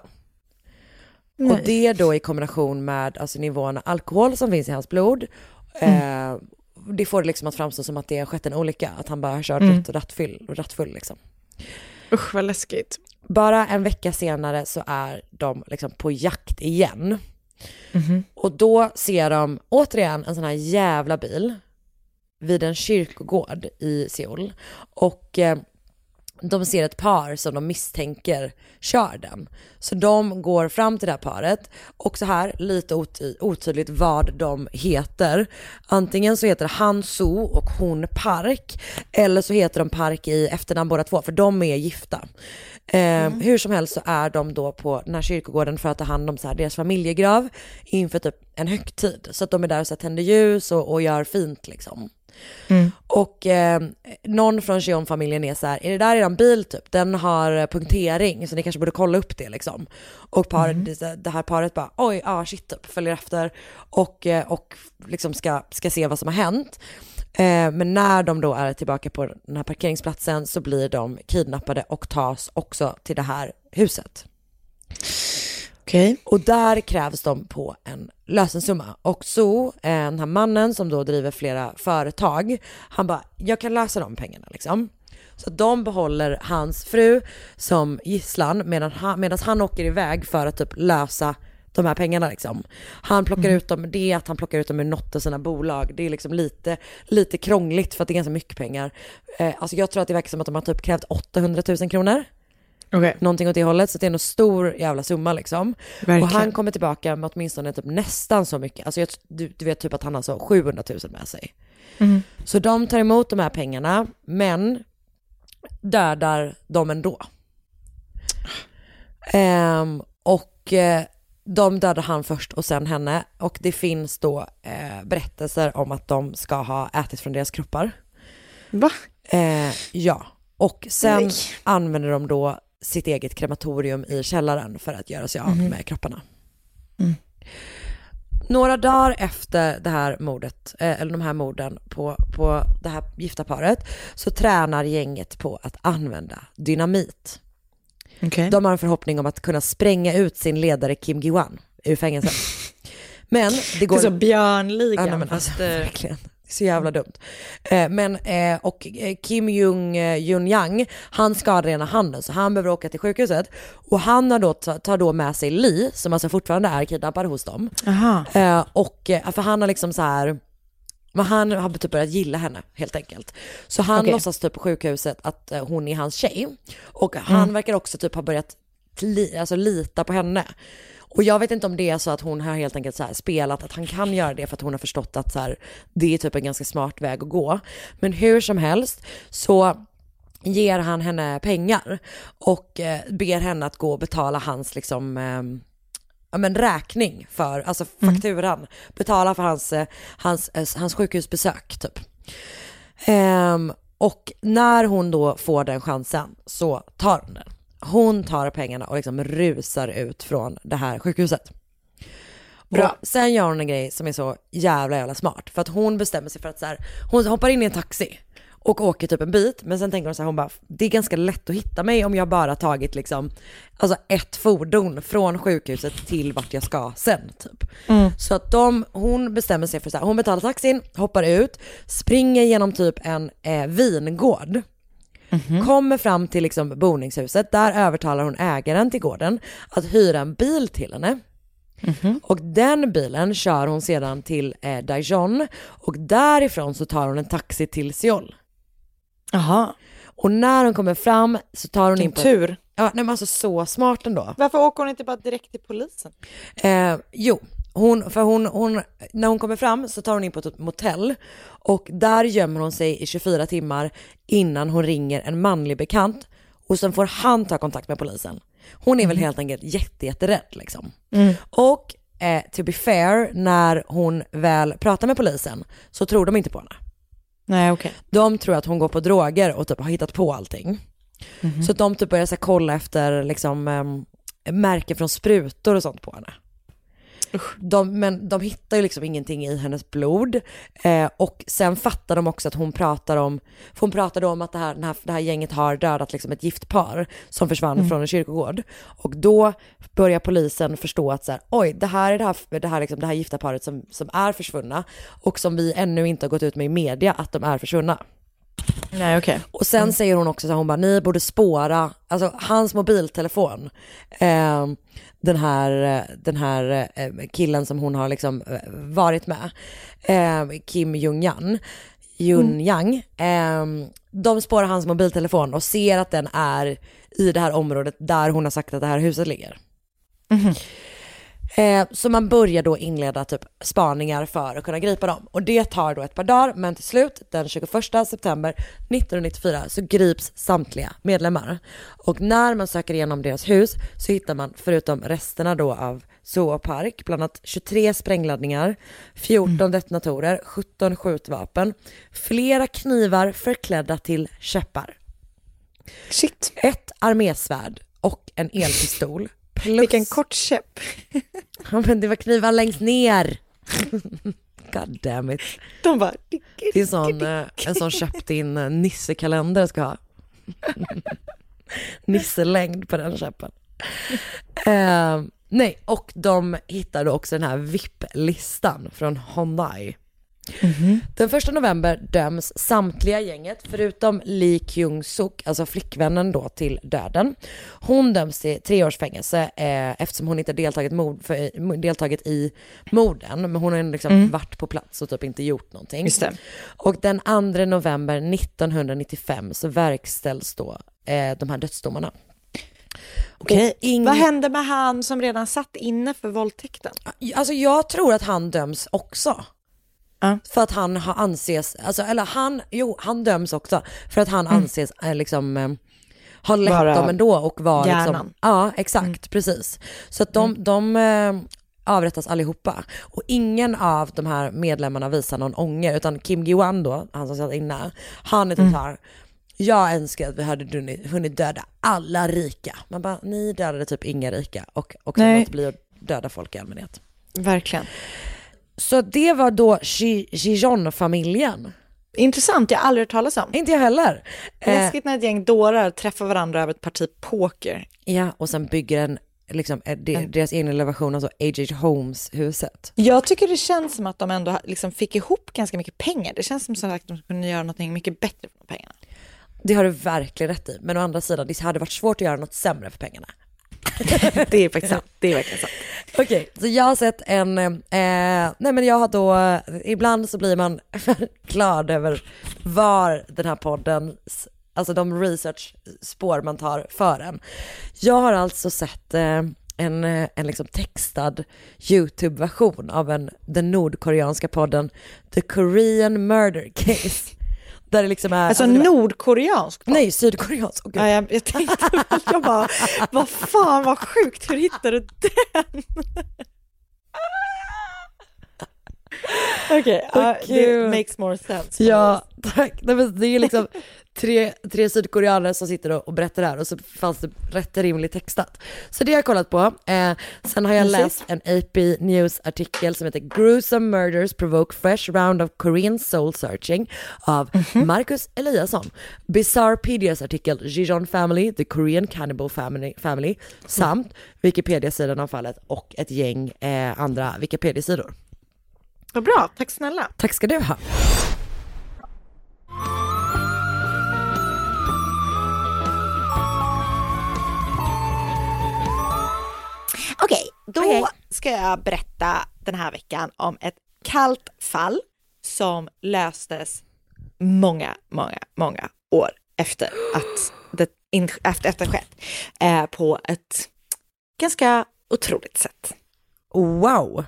Nej. Och det då i kombination med alltså, nivån alkohol som finns i hans blod, mm. eh, det får det liksom att framstå som att det har skett en olycka, att han bara har kört mm. rätt och rattfull, rattfull liksom. Usch vad läskigt. Bara en vecka senare så är de liksom på jakt igen. Mm-hmm. Och då ser de återigen en sån här jävla bil vid en kyrkogård i Seoul. Och eh, de ser ett par som de misstänker kör den. Så de går fram till det här paret. Och så här, lite ot- otydligt vad de heter. Antingen så heter han So och hon Park. Eller så heter de Park i efternamn båda två. För de är gifta. Eh, mm. Hur som helst så är de då på den här kyrkogården för att ta hand om så här, deras familjegrav inför typ en högtid. Så att de är där och så här, tänder ljus och, och gör fint liksom. Mm. Och eh, någon från Cheon-familjen är så här, är det där eran bil typ? Den har punktering, så ni kanske borde kolla upp det liksom. Och par, mm. det, det här paret bara, oj, ah shit typ, följer efter och, och liksom ska, ska se vad som har hänt. Eh, men när de då är tillbaka på den här parkeringsplatsen så blir de kidnappade och tas också till det här huset. Okay. Och där krävs de på en lösensumma. Och så den här mannen som då driver flera företag, han bara, jag kan lösa de pengarna liksom. Så de behåller hans fru som gisslan medan han, medan han åker iväg för att typ lösa de här pengarna liksom. Han plockar mm. ut dem, det är att han plockar ut dem ur något av sina bolag. Det är liksom lite, lite krångligt för att det är ganska mycket pengar. Eh, alltså jag tror att det verkar som att de har typ krävt åttahundratusen kronor. Okay. Någonting åt det hållet, så det är en stor jävla summa liksom. Verkligen. Och han kommer tillbaka med åtminstone typ nästan så mycket. Alltså jag, du, du vet typ att han har så sjuhundratusen med sig. Mm. Så de tar emot de här pengarna, men dödar dem ändå. Um, och uh, de dödar han först och sen henne. Och det finns då uh, berättelser om att de ska ha ätit från deras kroppar. Va? Uh, ja. Och sen Nej. använder de då sitt eget krematorium i källaren för att göra sig av mm. med kropparna. Mm. Några dagar efter det här mordet, eller de här morden på, på det här gifta paret, så tränar gänget på att använda dynamit. Okay. De har en förhoppning om att kunna spränga ut sin ledare Kim Gi-wan ur fängelset. Men det går... Det är så björnligan. Ja, men alltså, verkligen. Så jävla dumt. Eh, men, eh, och Kim Jung eh, Jun Yang, han skadar ena handen så han behöver åka till sjukhuset. Och han har då, tar då med sig Lee, som alltså fortfarande är kidnappad hos dem. Aha. Eh, och för han har liksom så här... Men han har typ börjat gilla henne helt enkelt. Så han okay. låtsas typ på sjukhuset att eh, hon är hans tjej. Och han mm. verkar också typ ha börjat li- alltså, lita på henne. Och jag vet inte om det är så att hon har helt enkelt så här spelat att han kan göra det för att hon har förstått att så här, det är typ en ganska smart väg att gå. Men hur som helst så ger han henne pengar och eh, ber henne att gå och betala hans liksom... Eh, ja, men räkning för, alltså fakturan, mm. betala för hans, hans, hans sjukhusbesök typ. Ehm, och när hon då får den chansen så tar hon den. Hon tar pengarna och liksom rusar ut från det här sjukhuset. Bra. Och sen gör hon en grej som är så jävla jävla smart. För att hon bestämmer sig för att så här, hon hoppar in i en taxi och åker typ en bit. Men sen tänker hon så här, hon bara, det är ganska lätt att hitta mig om jag bara tagit liksom, alltså ett fordon från sjukhuset till vart jag ska sen typ. Mm. Så att de, hon bestämmer sig för så här, hon betalar taxin, hoppar ut, springer genom typ en eh, vingård. Mm-hmm. Kommer fram till liksom boningshuset, där övertalar hon ägaren till gården att hyra en bil till henne. Mm-hmm. Och den bilen kör hon sedan till eh, Daejeon och därifrån så tar hon en taxi till Seoul. Aha. Och när hon kommer fram så tar hon in på... tur. Ja, nej men alltså så smart ändå. Varför åker hon inte bara direkt till polisen? Eh, jo, hon, för hon, hon, när hon kommer fram så tar hon in på ett motell och där gömmer hon sig i tjugofyra timmar innan hon ringer en manlig bekant och sen får han ta kontakt med polisen. Hon är mm. väl helt enkelt jätte, jätterädd liksom. Mm. Och eh, to be fair, när hon väl pratar med polisen så tror de inte på henne. Nej, okej. Okay. De tror att hon går på droger och typ har hittat på allting. Mm-hmm. Så att de typ börjar så här, kolla efter liksom, um, märken från sprutor och sånt på henne. De, men de hittar ju liksom ingenting i hennes blod. Eh, och sen fattar de också att hon pratar om, för hon pratade om att det här, den här, det här gänget har dödat liksom ett giftpar som försvann mm. från en kyrkogård. Och då börjar polisen förstå att så här, oj, det här är det här, det här, liksom, det här gifta paret som, som är försvunna och som vi ännu inte har gått ut med i media att de är försvunna. Nej, okej. Okay. Och sen mm. säger hon också så här, hon bara, ni borde spåra alltså hans mobiltelefon. Eh, den här, den här killen som hon har liksom varit med, eh, Kim Jung-Yang, Jun-Yang, mm. eh, de spårar hans mobiltelefon och ser att den är i det här området där hon har sagt att det här huset ligger. Mm. Eh, så man börjar då inleda typ spaningar för att kunna gripa dem. Och det tar då ett par dagar, men till slut den tjugoförsta september nittonhundranittiofyra så grips samtliga medlemmar. Och när man söker igenom deras hus så hittar man förutom resterna då av Zoo Park bland annat tjugotre sprängladdningar, fjorton mm. detonatorer, sjutton skjutvapen, flera knivar förklädda till käppar. Shit. Ett armésvärd och en elpistol. Plus... Vilken kort käpp. Ja, men det var knivar längst ner. God damn it. De bara... Det är sån, en sån köpt in Nisse-kalender ska ha. Nisse-längd på den käppen. Uh, nej, och de hittade också den här V I P-listan från Hyundai. Mm-hmm. Den första november döms samtliga gänget förutom Lee Kyung-suk, alltså flickvännen då, till döden. Hon döms till tre års fängelse eh, eftersom hon inte deltagit, mord, för, deltagit i morden, men hon har liksom mm. varit på plats och typ inte gjort någonting. Just det. Och den andra november nittonhundranittiofem så verkställs då eh, de här dödsdomarna. Okej. Ing... Vad hände med han som redan satt inne för våldtäkten? Alltså jag tror att han döms också. Ja. För att han har anses, alltså, eller han, jo han döms också för att han mm. anses eh, liksom eh, ha lett Bara dem ändå och var hjärnan. liksom, ja exakt, mm. precis. Så att de, mm. de eh, avrättas allihopa och ingen av de här medlemmarna visar någon ånger, utan Kim Gi-wan då, han som satt inne, han är typ mm. här, jag önskar att vi hade hunnit döda alla rika. Man bara, ni dödade typ inga rika och också låt bli att döda folk i allmänhet. Verkligen. Så det var då Gijon-familjen. Intressant, jag har aldrig hört talas om. Inte jag heller. Läskigt när ett gäng dårar träffar varandra över ett parti poker. Ja, och sen bygger en, liksom, deras egen elevation, alltså H H Holmes-huset. Jag tycker det känns som att de ändå liksom fick ihop ganska mycket pengar. Det känns som att de kunde göra något mycket bättre för de pengarna. Det har du verkligen rätt i. Men å andra sidan, det hade varit svårt att göra något sämre för pengarna. Det är faktiskt sant. Det är verkligen sant. Okej, okay, så jag har sett en, eh, nej men jag har då, ibland så blir man glad över var den här podden, alltså de research-spår man tar för en. Jag har alltså sett eh, en, en liksom textad YouTube-version av en, den nordkoreanska podden The Korean Murder Case. Där det liksom är, alltså, alltså nordkoreansk? Nej, sydkoreansk. Okay. Ja, jag, jag tänkte, jag bara, vad fan, vad sjukt, hur hittade du den? Okej, okay, uh, det makes more sense. Ja, tack. Det är liksom tre, tre sydkoreaner som sitter och, och berättar det här, och så fanns det rätt rimligt textat. Så det har jag kollat på. Eh, sen har jag läst en A P News-artikel som heter Gruesome Murders Provoke Fresh Round of Korean Soul Searching av mm-hmm. Marcus Eliasson. Bizarrepedias artikel Gijon Family, The Korean Cannibal Family, family samt Wikipedia-sidan av fallet och ett gäng eh, andra Wikipedia-sidor. Vad bra, tack snälla. Tack ska du ha. Okej, då okay. ska jag berätta den här veckan om ett kallt fall som löstes många, många, många år efter att det in, efter, efter skett eh, på ett ganska otroligt sätt. Wow!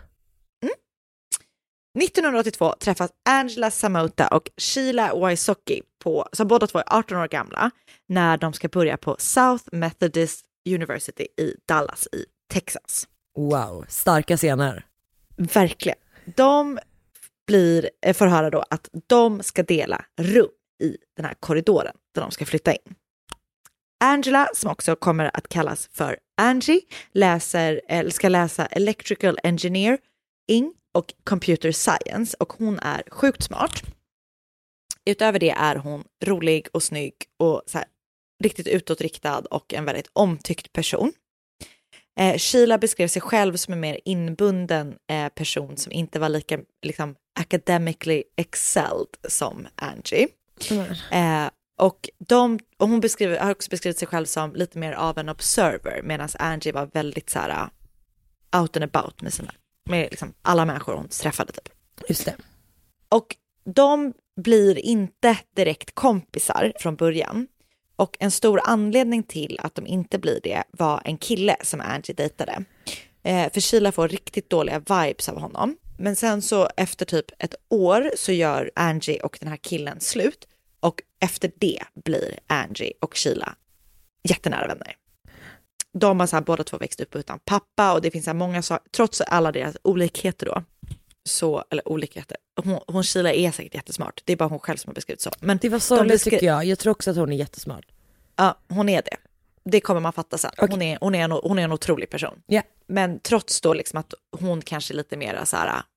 nittonhundraåttiotvå träffas Angela Samota och Sheila Wysocki, på, som båda två är arton år gamla, när de ska börja på South Methodist University i Dallas i Texas. Wow, starka scener. Verkligen. De blir, får höra då att de ska dela rum i den här korridoren där de ska flytta in. Angela, som också kommer att kallas för Angie, läser, eller ska läsa Electrical Engineering och Computer Science, och hon är sjukt smart. Utöver det är hon rolig och snygg och så här, riktigt utåtriktad och en väldigt omtyckt person. Eh, Sheila beskrev sig själv som en mer inbunden eh, person som inte var lika liksom, academically excelled som Angie. Mm. Eh, och, de, och hon beskriver, har också beskrivit sig själv som lite mer av en observer, medan Angie var väldigt så här out and about med sina med liksom alla människor hon träffade typ. Just det. Och de blir inte direkt kompisar från början. Och en stor anledning till att de inte blir det var en kille som Angie dejtade. Eh, för Sheila får riktigt dåliga vibes av honom. Men sen så efter typ ett år så gör Angie och den här killen slut. Och efter det blir Angie och Sheila jättenära vänner. De har så här, båda två växt upp utan pappa, och det finns så här många saker, trots alla deras olikheter då, så, eller olikheter, hon, hon Sheila är säkert jättesmart, det är bara hon själv som har beskrivit så. Men det var så de beskri- tycker jag, jag tror också att hon är jättesmart. Ja, hon är det. Det kommer man fatta sen. Okay. Hon, är, hon, är en, hon är en otrolig person. Yeah. Men trots då liksom att hon kanske är lite mer så här,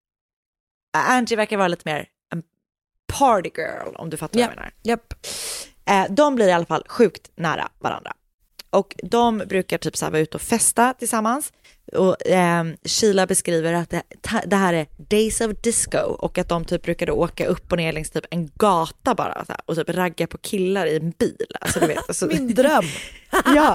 Angie verkar vara lite mer en party girl, om du fattar yeah. vad jag menar. Yep. Eh, de blir i alla fall sjukt nära varandra. Och de brukar typ så här vara ute och festa tillsammans. Och eh, Sheila beskriver att det, det här är days of disco. Och att de typ brukade åka upp och ner längs typ en gata bara. Så här, och typ ragga på killar i en bil. Alltså, du vet, alltså. Min dröm. Ja.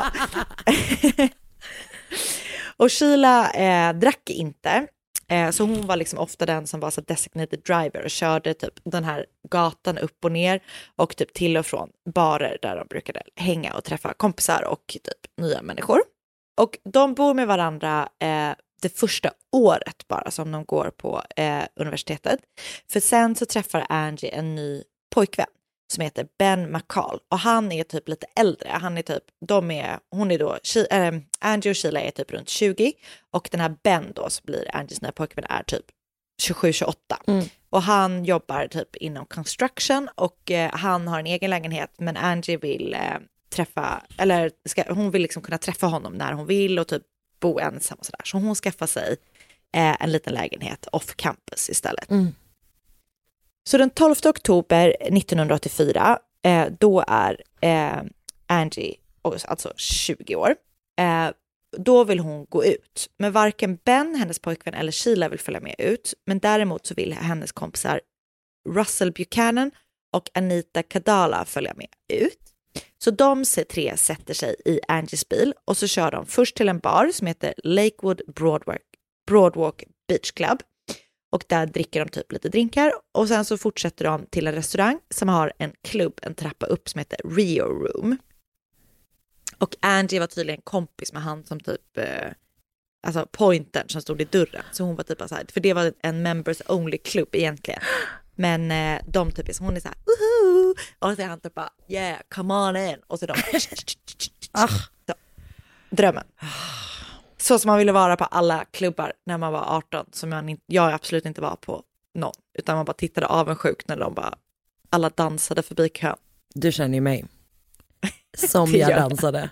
Och Sheila eh, drack inte. Eh, så hon var liksom ofta den som var så designated driver och körde typ den här gatan upp och ner och typ till och från barer där de brukade hänga och träffa kompisar och typ nya människor. Och de bor med varandra eh, det första året bara som de går på eh, universitetet. För sen så träffar Angie en ny pojkvän som heter Ben McCall. Och han är typ lite äldre. Han är typ, de är, hon är då, äh, Angie och Sheila är typ runt tjugo. Och den här Ben då, som blir Angies nya pojkvän, är typ tjugosju tjugoåtta. Mm. Och han jobbar typ inom construction. Och eh, han har en egen lägenhet. Men Angie vill eh, träffa, eller ska, hon vill liksom kunna träffa honom när hon vill. Och typ bo ensam och sådär. Så hon skaffar sig eh, en liten lägenhet off campus istället. Mm. Så den tolfte oktober nittonhundraåttiofyra, eh, då är eh, Angie alltså tjugo år. Eh, då vill hon gå ut. Men varken Ben, hennes pojkvän, eller Sheila vill följa med ut. Men däremot så vill hennes kompisar Russell Buchanan och Anita Kadala följa med ut. Så de tre sätter sig i Angies bil och så kör de först till en bar som heter Lakewood Broadwalk, Broadwalk Beach Club. Och där dricker de typ lite drinkar. Och sen så fortsätter de till en restaurang som har en klubb, en trappa upp som heter Rio Room. Och Angie var tydligen kompis med han som typ, eh, alltså pointern som stod i dörren. Så hon var typ så här, för det var en members only klubb egentligen. Men eh, de typ, så hon är så här, woho! Och så är han typ bara, yeah, come on in. Och så de, ah. så, drömmen. Så som man ville vara på alla klubbar när man var arton, som jag, jag absolut inte var på någon. Utan man bara tittade avundsjukt när de bara, alla dansade förbi kön. Du känner ju mig. Som jag dansade.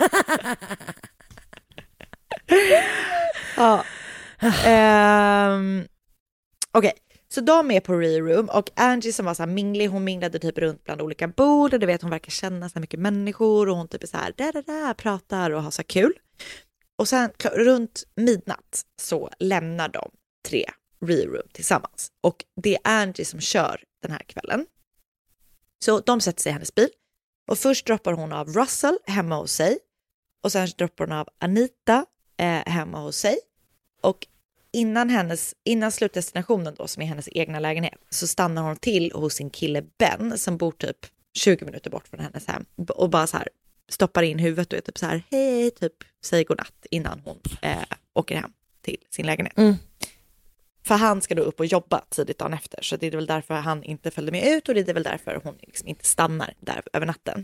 Ja. um, Okej, okay. Så de är på Re-Room och Angie som var så här minglig, hon minglade typ runt bland olika bord och du vet hon verkar känna så mycket människor och hon typ är så här där, där, där, pratar och har så kul. Och sen runt midnatt så lämnar de tre Re-Room tillsammans och det är Angie som kör den här kvällen. Så de sätter sig i hennes bil och först droppar hon av Russell hemma hos sig och sen droppar hon av Anita eh, hemma hos sig och innan hennes innan slutdestinationen då som är hennes egna lägenhet så stannar hon till hos sin kille Ben som bor typ tjugo minuter bort från hennes hem och bara så här stoppar in huvudet och är typ så här hej typ säger godnatt innan hon eh, åker hem till sin lägenhet. Mm. För han ska då upp och jobba tidigt dagen efter så det är väl därför han inte följde med ut och det är väl därför hon liksom inte stannar där över natten.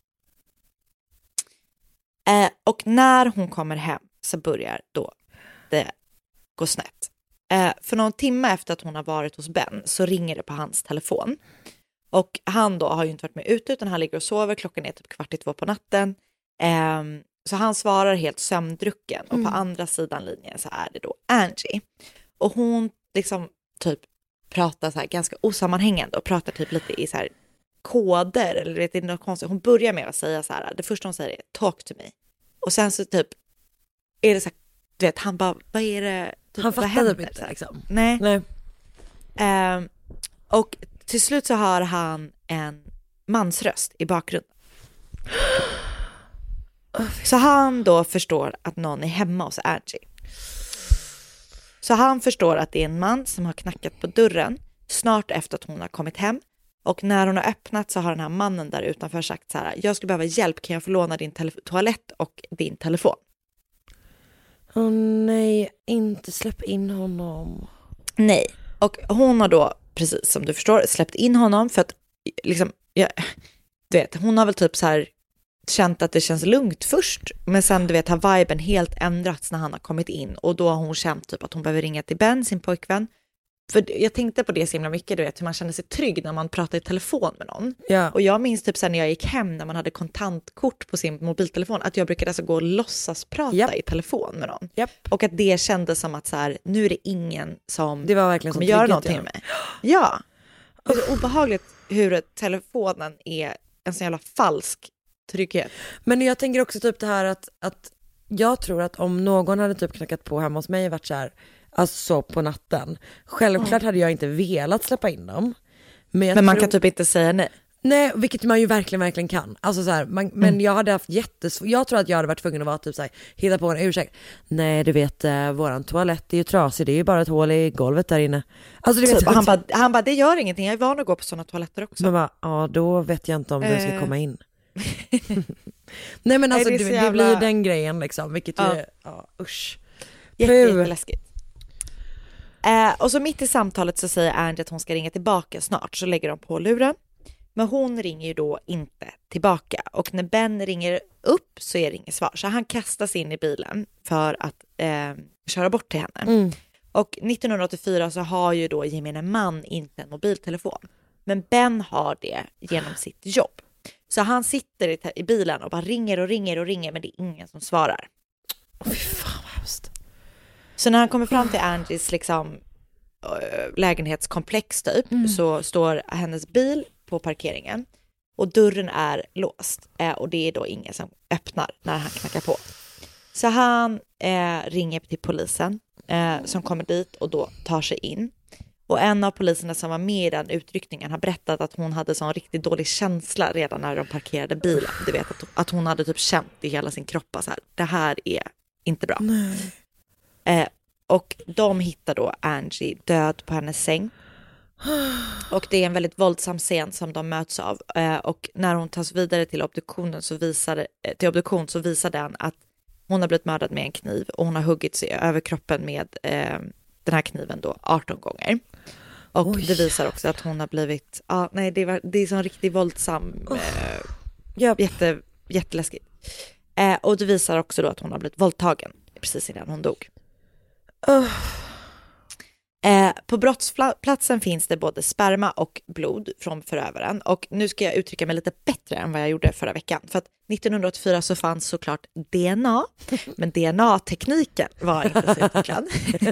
Eh, och när hon kommer hem så börjar då det gå snett. Eh, för någon timme efter att hon har varit hos Ben så ringer det på hans telefon. Och han då har ju inte varit med ute utan han ligger och sover. Klockan är typ kvart i två på natten. Eh, så han svarar helt sömndrucken. Och mm. på andra sidan linjen så är det då Angie. Och hon liksom typ pratar så här ganska osammanhängande. Och pratar typ lite i så här koder. Eller vet inte något konstigt. Hon börjar med att säga så här. Det första hon säger är talk to me. Och sen så typ är det så här. Du vet, han bara, vad är det? Typ, han fattade typ inte liksom. Nej. Nej. Um, och till slut så hör han en mansröst i bakgrunden. Så han då förstår att någon är hemma hos Angie. Så han förstår att det är en man som har knackat på dörren snart efter att hon har kommit hem. Och när hon har öppnat så har den här mannen där utanför sagt så här, jag skulle behöva hjälp, kan jag få låna din tele- toalett och din telefon? Åh oh, nej, inte släpp in honom. Nej, och hon har då, precis som du förstår, släppt in honom för att liksom, ja, du vet, hon har väl typ så här känt att det känns lugnt först, men sen du vet har viben helt ändrats när han har kommit in och då har hon känt typ att hon behöver ringa till Ben, sin pojkvän. För jag tänkte på det så himla mycket, du vet, hur man känner sig trygg när man pratar i telefon med någon. Ja. Och jag minns typ sen när jag gick hem när man hade kontantkort på sin mobiltelefon att jag brukade alltså gå och låtsas prata yep. i telefon med någon. Yep. Och att det kändes som att så här, nu är det ingen som det var verkligen kommer göra någonting med mig. Ja. Det är så obehagligt hur telefonen är en sån jävla falsk trygghet. Men jag tänker också typ det här att, att jag tror att om någon hade typ knackat på hemma hos mig och varit så här, alltså på natten. Självklart hade jag inte velat släppa in dem. Men, men man tror... kan typ inte säga nej. Nej, vilket man ju verkligen, verkligen kan. Alltså så här, man, mm. Men jag hade haft jättesvårt. Jag tror att jag hade varit tvungen att vara typ så här, hitta på en ursäkt. Nej, du vet, eh, våran toalett är ju trasig. Det är ju bara ett hål i golvet där inne. Alltså, du vet, typ, han bara, han bara, det gör ingenting. Jag är van att gå på sådana toaletter också. Men bara, ja, då vet jag inte om eh. du ska komma in. Nej, men alltså, Nej, det, det, jävla... det blir den grejen liksom. Vilket ja. ju, ja, usch. Jätte, jätteläskigt. Eh, och så mitt i samtalet så säger Angie att hon ska ringa tillbaka snart. Så lägger de på luren. Men hon ringer ju då inte tillbaka. Och när Ben ringer upp så är det inget svar. Så han kastas in i bilen för att eh, köra bort till henne. Mm. Och nittonhundraåttiofyra så har ju då gemene man inte en mobiltelefon. Men Ben har det genom sitt jobb. Så han sitter i, i bilen och bara ringer och ringer och ringer, men det är ingen som svarar. Fy fan vad hemskt. Så när han kommer fram till Angies liksom, lägenhetskomplex typ, mm. så står hennes bil på parkeringen. Och dörren är låst. Eh, och det är då ingen som öppnar när han knackar på. Så han eh, ringer till polisen eh, som kommer dit och då tar sig in. Och en av poliserna som var med i den utryckningen har berättat att hon hade sån riktigt dålig känsla redan när de parkerade bilen. Du vet att, att hon hade typ känt i hela sin kropp så här, det här är inte bra. Eh, och de hittar då Angie död på hennes säng. Och det är en väldigt våldsam scen som de möts av. Eh, och när hon tas vidare till obduktionen så visar, till obduktion så visar den att hon har blivit mördad med en kniv. Och hon har huggit sig över kroppen med eh, den här kniven då arton gånger. Och Oj. Det visar också att hon har blivit... Ah, nej, det, var, det är sån riktigt våldsam... Eh, yep. jätte, jätteläskigt. Eh, och det visar också då att hon har blivit våldtagen precis innan hon dog. Uh. Eh, på brottsplatsen finns det både sperma och blod från förövaren. Och nu ska jag uttrycka mig lite bättre än vad jag gjorde förra veckan. För att nittonhundraåttiofyra så fanns såklart D N A. Men D N A-tekniken var inte så utvecklad.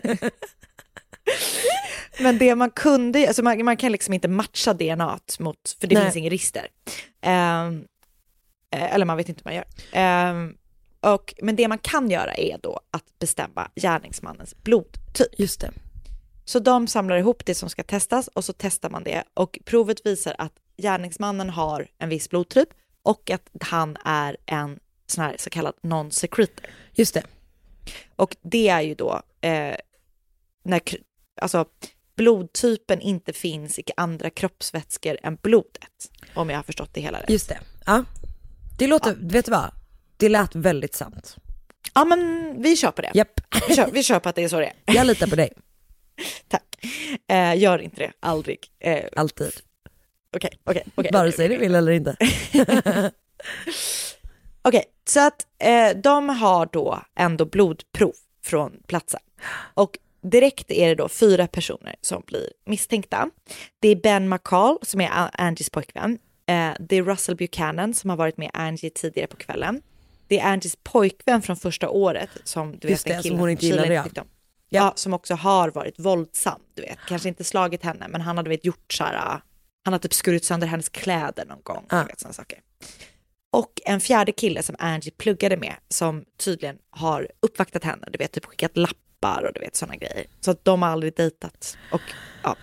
Men det man kunde, alltså man, man kan liksom inte matcha D N A mot, för det Nej. finns ingen register. Eh, eller man vet inte hur man gör. Eh, och, men det man kan göra är då att bestämma gärningsmannens blodtyp. Just det. Så de samlar ihop det som ska testas och så testar man det. Och provet visar att gärningsmannen har en viss blodtyp och att han är en sån här så kallad non-secretor. Just det. Och det är ju då eh, när alltså, blodtypen inte finns i andra kroppsvätskor än blodet. Om jag har förstått det hela rätt. Just det. Ja. Det låter, ja. vet du vad? Det lät väldigt sant. Ja, men vi kör på det. Japp. Vi kör, vi kör på att det är så det är. Jag litar på dig. Tack. Eh, gör inte det. Aldrig. Eh, Alltid. Okej, okej, okej. Vare sig du vill eller inte. Okej, okay, så att eh, de har då ändå blodprov från platsen. Och direkt är det då fyra personer som blir misstänkta. Det är Ben McCall som är Angies pojkvän. Eh, det är Russell Buchanan som har varit med Angie tidigare på kvällen. Det är Angies pojkvän från första året som du vet det, en kille som hon inte gillade. Ja. Ja. ja, som också har varit våldsam, du vet. Kanske inte slagit henne, men han hade vet gjort så här, han har typ skurit sönder hennes kläder någon gång, ja. du vet sådana saker. Och en fjärde kille som Angie pluggade med som tydligen har uppvaktat henne, du vet, typ skickat lappar och du vet sådana grejer. Så att de har aldrig dejtat. Och ja.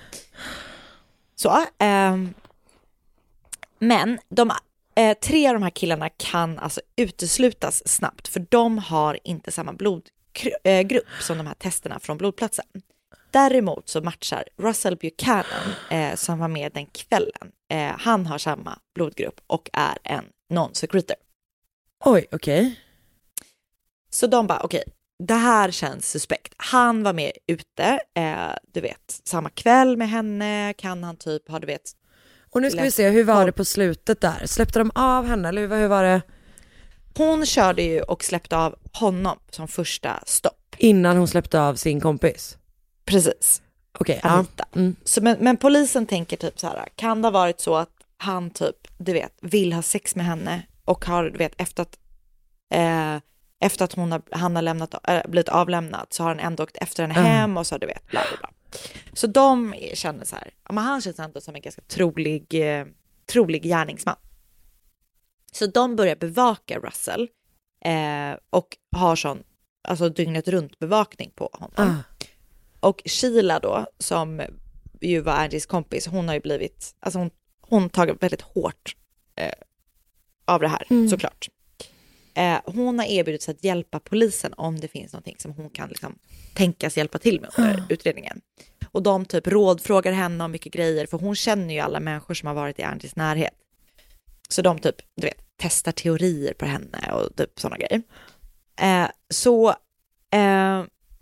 Så, ähm, men de eh, tre av de här killarna kan alltså uteslutas snabbt för de har inte samma blodgrupp som de här testerna från blodplatsen. Däremot så matchar Russell Buchanan eh, som var med den kvällen. Eh, han har samma blodgrupp och är en non-secretor. Oj, okej. Okay. Så de bara, okej, okay, det här känns suspekt. Han var med ute, eh, du vet, samma kväll med henne. Kan han typ ha, du vet... Och nu ska vi se, hur var det på slutet där? Släppte de av henne eller hur var det? Hon körde ju och släppte av honom som första stopp. Innan hon släppte av sin kompis? Precis. Okej, okay, Anita. Ja. Mm. Så, men, men polisen tänker typ så här, kan det ha varit så att han typ, du vet, vill ha sex med henne och har, du vet, efter att, eh, efter att hon har, han har lämnat, äh, blivit avlämnad så har han ändå åkt efter henne mm. hem och så, du vet, bla bla bla. Så de känner så här, men han känns ändå som en ganska trolig, eh, trolig gärningsman. Så de börjar bevaka Russell eh, och har sån, alltså dygnet runt bevakning på honom. Mm. Och Sheila då, som ju var Angies kompis, hon har ju blivit, alltså hon, hon tagit väldigt hårt eh, av det här, mm. såklart. Eh, hon har erbjudit sig att hjälpa polisen om det finns någonting som hon kan liksom tänkas hjälpa till med under mm. utredningen. Och de typ rådfrågar henne om mycket grejer, för hon känner ju alla människor som har varit i Angies närhet. Så de typ, du vet, testar teorier på henne och typ sådana grejer. Eh, så... Eh,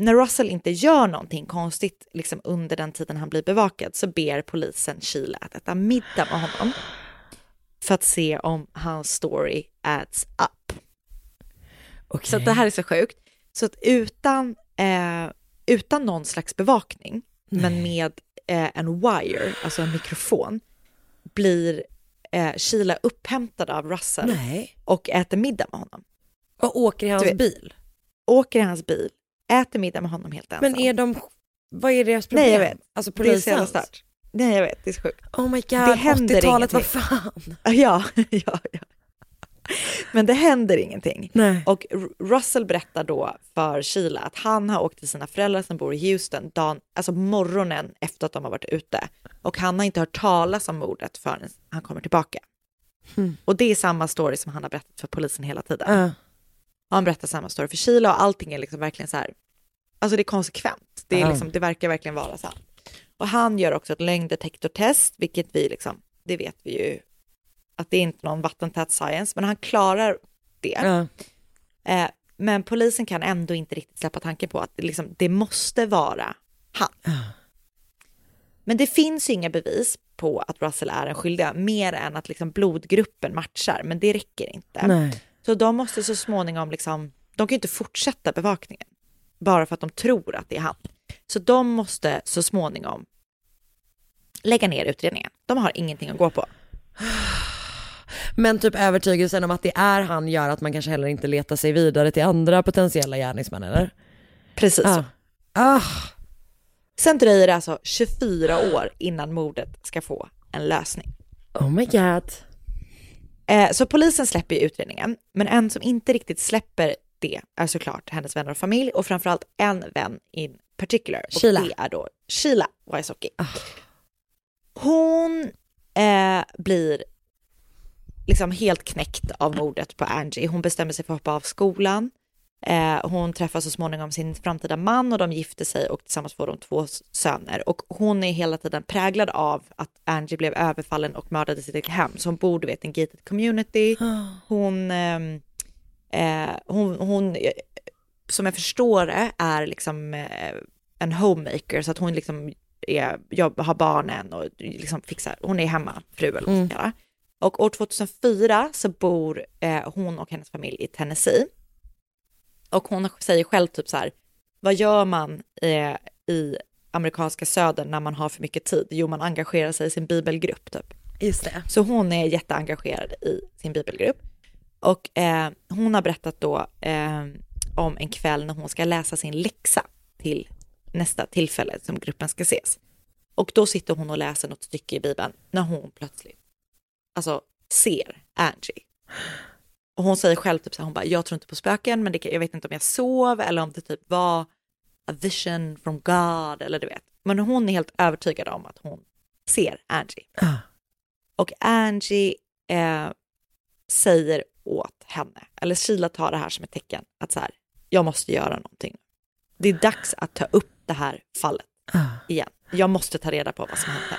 när Russell inte gör någonting konstigt liksom under den tiden han blir bevakad så ber polisen Sheila att äta middag med honom för att se om hans story adds up. Okay. Så det här är så sjukt. Så att utan, eh, utan någon slags bevakning, Nej. men med eh, en wire, alltså en mikrofon, blir eh, Sheila upphämtad av Russell Nej. och äter middag med honom. Och åker i hans vet, bil? Åker i hans bil, äter middag med honom helt ensam. Men är de, vad är deras problem? Nej, jag vet. Alltså polisen. Det är så start. Nej, jag vet, det är så sjukt. Oh my god, åttiotalet, vad fan? Ja, ja, ja. Men det händer ingenting. Nej. Och Russell berättar då för Sheila att han har åkt till sina föräldrar som bor i Houston dagen, alltså morgonen efter att de har varit ute. Och han har inte hört talas om mordet förrän han kommer tillbaka. Mm. Och det är samma story som han har berättat för polisen hela tiden. Uh. Och han berättar samma story för Sheila och allting är liksom verkligen så här, alltså det är konsekvent. Det, är liksom, uh. det verkar verkligen vara så här. Och han gör också ett lögndetektortest, vilket vi liksom, det vet vi ju att det är inte någon vattentät science, men han klarar det. Uh. Eh, men polisen kan ändå inte riktigt släppa tanken på att det, liksom, det måste vara han. Uh. Men det finns ju inga bevis på att Russell är en skyldig, mer än att liksom blodgruppen matchar, men det räcker inte. Nej. Så de måste så småningom, liksom, de kan ju inte fortsätta bevakningen bara för att de tror att det är han. Så de måste så småningom lägga ner utredningen. De har ingenting att gå på. Men typ övertygelsen om att det är han gör att man kanske heller inte letar sig vidare till andra potentiella gärningsmän, eller? Precis ah. så. Ah. Sen dröjer det alltså tjugofyra år innan mordet ska få en lösning. Oh my god. Eh, så polisen släpper ju utredningen, men en som inte riktigt släpper det är såklart hennes vänner och familj, och framförallt en vän in particular. Och Sheila. det är då Sheila Wysocki. Ah. Hon eh, blir liksom helt knäckt av mordet på Angie. Hon bestämmer sig för att hoppa av skolan. Eh, hon träffar så småningom sin framtida man och de gifter sig och tillsammans får de två söner. Och hon är hela tiden präglad av att Angie blev överfallen och mördad i sitt hem. Så hon bor, du vet, en gated community. Hon, eh, eh, hon, hon som jag förstår det, är liksom eh, en homemaker. Så att hon liksom är, jobb, har barnen och liksom fixar. Hon är hemma, fru eller vad man ska göra. Och år tjugohundrafyra så bor eh, hon och hennes familj i Tennessee. Och hon säger själv typ så här, vad gör man eh, i amerikanska södern när man har för mycket tid? Jo, man engagerar sig i sin bibelgrupp typ. Just det. Så hon är jätteengagerad i sin bibelgrupp. Och eh, hon har berättat då eh, om en kväll när hon ska läsa sin läxa till nästa tillfälle som gruppen ska ses. Och då sitter hon och läser något stycke i Bibeln när hon plötsligt alltså ser Angie. Och hon säger själv typ så här, hon bara, jag tror inte på spöken, men det, jag vet inte om jag sov eller om det typ var a vision from God eller du vet. Men hon är helt övertygad om att hon ser Angie. Uh. Och Angie eh, säger åt henne, eller Sheila tar det här som ett tecken att så här, jag måste göra någonting. Det är dags att ta upp det här fallet uh. igen. Jag måste ta reda på vad som händer.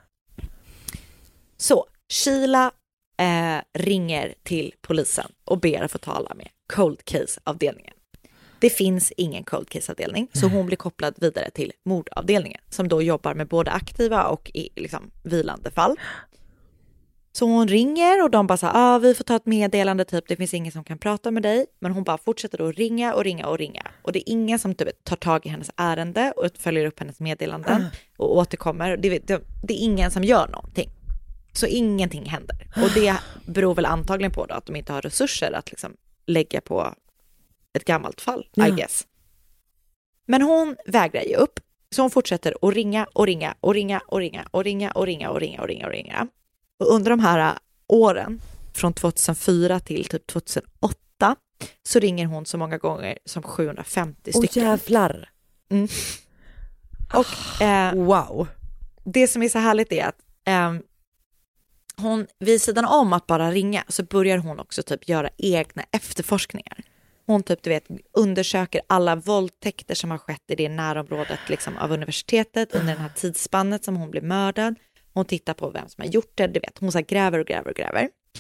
Så Sheila eh, ringer till polisen och ber att få tala med cold case-avdelningen. Det finns ingen cold case-avdelning, så hon blir kopplad vidare till mordavdelningen som då jobbar med både aktiva och i, liksom, vilande fall. Så hon ringer och de bara så här, ah, vi får ta ett meddelande typ, det finns ingen som kan prata med dig. Men hon bara fortsätter då ringa och ringa och ringa. Och det är ingen som typ tar tag i hennes ärende och följer upp hennes meddelanden och återkommer. Det, det, det är ingen som gör någonting. Så ingenting händer. Och det beror väl antagligen på då att de inte har resurser att liksom lägga på ett gammalt fall, ja. I guess. Men hon vägrar ge upp. Så hon fortsätter att ringa och ringa och ringa och ringa och ringa och ringa och ringa och ringa och ringa. Och under de här åren, från tjugohundrafyra till typ tjugohundraåtta, så ringer hon så många gånger som sjuhundrafemtio stycken. Åh jävlar! Mm. Och eh, wow! Det som är så härligt är att eh, hon, vid sidan om att bara ringa, så börjar hon också typ göra egna efterforskningar. Hon typ, du vet, undersöker alla våldtäkter som har skett i det närområdet liksom, av universitetet under den här tidsspannet som hon blev mördad. Hon tittar på vem som har gjort det, du vet. Hon så här gräver och gräver och gräver.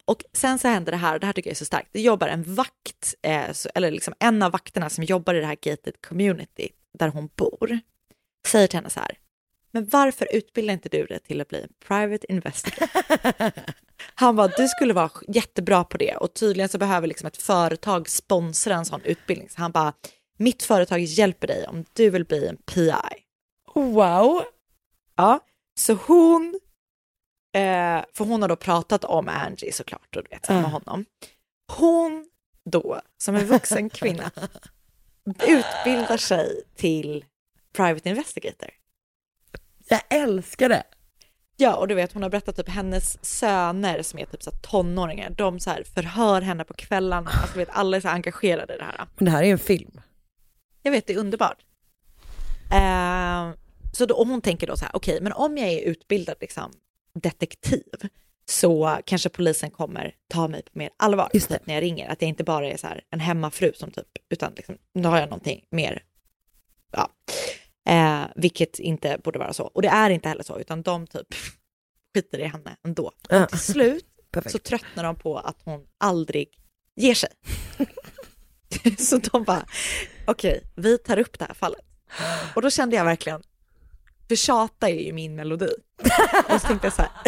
Och sen så händer det här, och det här tycker jag är så starkt. Det jobbar en vakt, eh, så, eller liksom en av vakterna som jobbar i det här gated community där hon bor, säger till henne så här: men varför utbildar inte du dig till att bli en private investigator? Han bara, du skulle vara jättebra på det. Och tydligen så behöver liksom ett företag sponsra en sån utbildning. Så han bara, mitt företag hjälper dig om du vill bli en P I. Wow. Ja, så hon, eh, för hon har då pratat om Angie såklart, och du vet, med honom. Hon då, som en vuxen kvinna, utbildar sig till private investigator. Jag älskar det. Ja, och du vet, hon har berättat typ hennes söner som är typ så här tonåringar, de så här förhör henne på kvällarna. Alltså du vet, alla är så engagerade i det här. Men det här är en film. Jag vet, det är underbart. Eh, så då, och hon tänker då så här, okej, okay, men om jag är utbildad liksom detektiv, så kanske polisen kommer ta mig på mer allvar typ, när jag ringer. Att jag inte bara är så här en hemmafru som typ, utan liksom, nu har jag någonting mer. Ja. Eh, vilket inte borde vara så. Och det är inte heller så, utan de typ skiter i henne ändå. Ja. Till slut Perfekt. Så tröttnar de på att hon aldrig ger sig. Så de bara, okej, okay, vi tar upp det här fallet. Och då kände jag verkligen, för tjata är ju min melodi. Och så tänkte jag så här.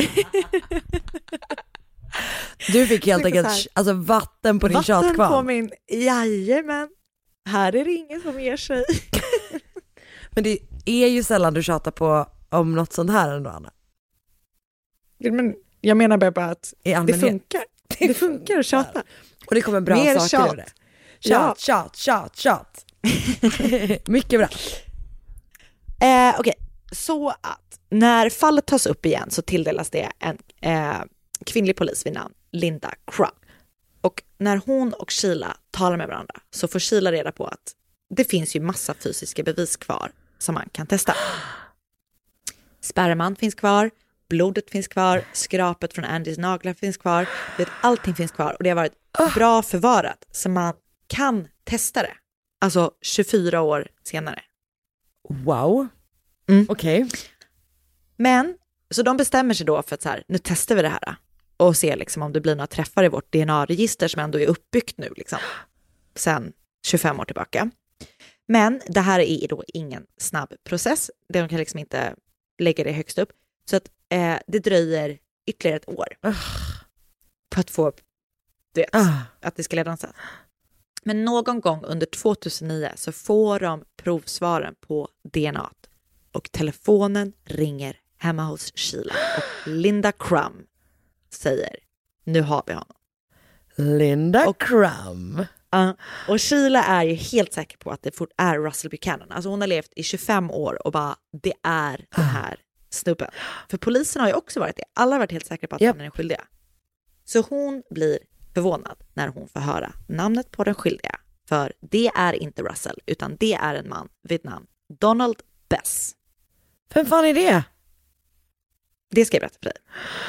Du fick helt enkelt alltså, vatten på din vatten tjatkvarn. Vatten på min, jajamän. Här är det ingen som ger sig. Men det är ju sällan du tjatar på om något sånt här ändå, Anna. Men jag menar bara att det funkar. Det, det funkar att tjata. Och det kommer bra mer saker tjat. ur det. Tjat, tjat, tjat, tjat. Mycket bra. Eh, Okej, okay. Så att när fallet tas upp igen så tilldelas det en eh, kvinnlig polis vid namn Linda Crum. Och när hon och Sheila talar med varandra så får Sheila reda på att det finns ju massa fysiska bevis kvar som man kan testa. Sperman finns kvar, blodet finns kvar, skrapet från Andys naglar finns kvar. Vet, allting finns kvar och det har varit bra förvarat så man kan testa det. Alltså tjugofyra år senare. Wow. Mm. Okej. Okay. Men, så de bestämmer sig då för att så här, nu testar vi det här och ser liksom om det blir några träffar i vårt D N A-register som ändå är uppbyggt nu liksom, sen tjugofem år tillbaka. Men det här är då ingen snabb process. De kan liksom inte lägga det högst upp. Så att eh, det dröjer ytterligare ett år uh. på att få, du vet, uh. att det ska leda någonstans. Men någon gång under tvåtusen nio så får de provsvaren på D N A och telefonen ringer hemma hos Sheila och Linda Crum säger, nu har vi honom. Linda och, Crum. Uh, och Sheila är ju helt säker på att det fort är Russell Buchanan. Alltså hon har levt i tjugofem år och bara, det är den här snubben. För polisen har ju också varit det. Alla har varit helt säkra på att yep. han är den skyldiga. Så hon blir förvånad när hon får höra namnet på den skyldiga. För det är inte Russell, utan det är en man vid namn Donald Bess. Vem fan är det? Det ska jag berätta för dig.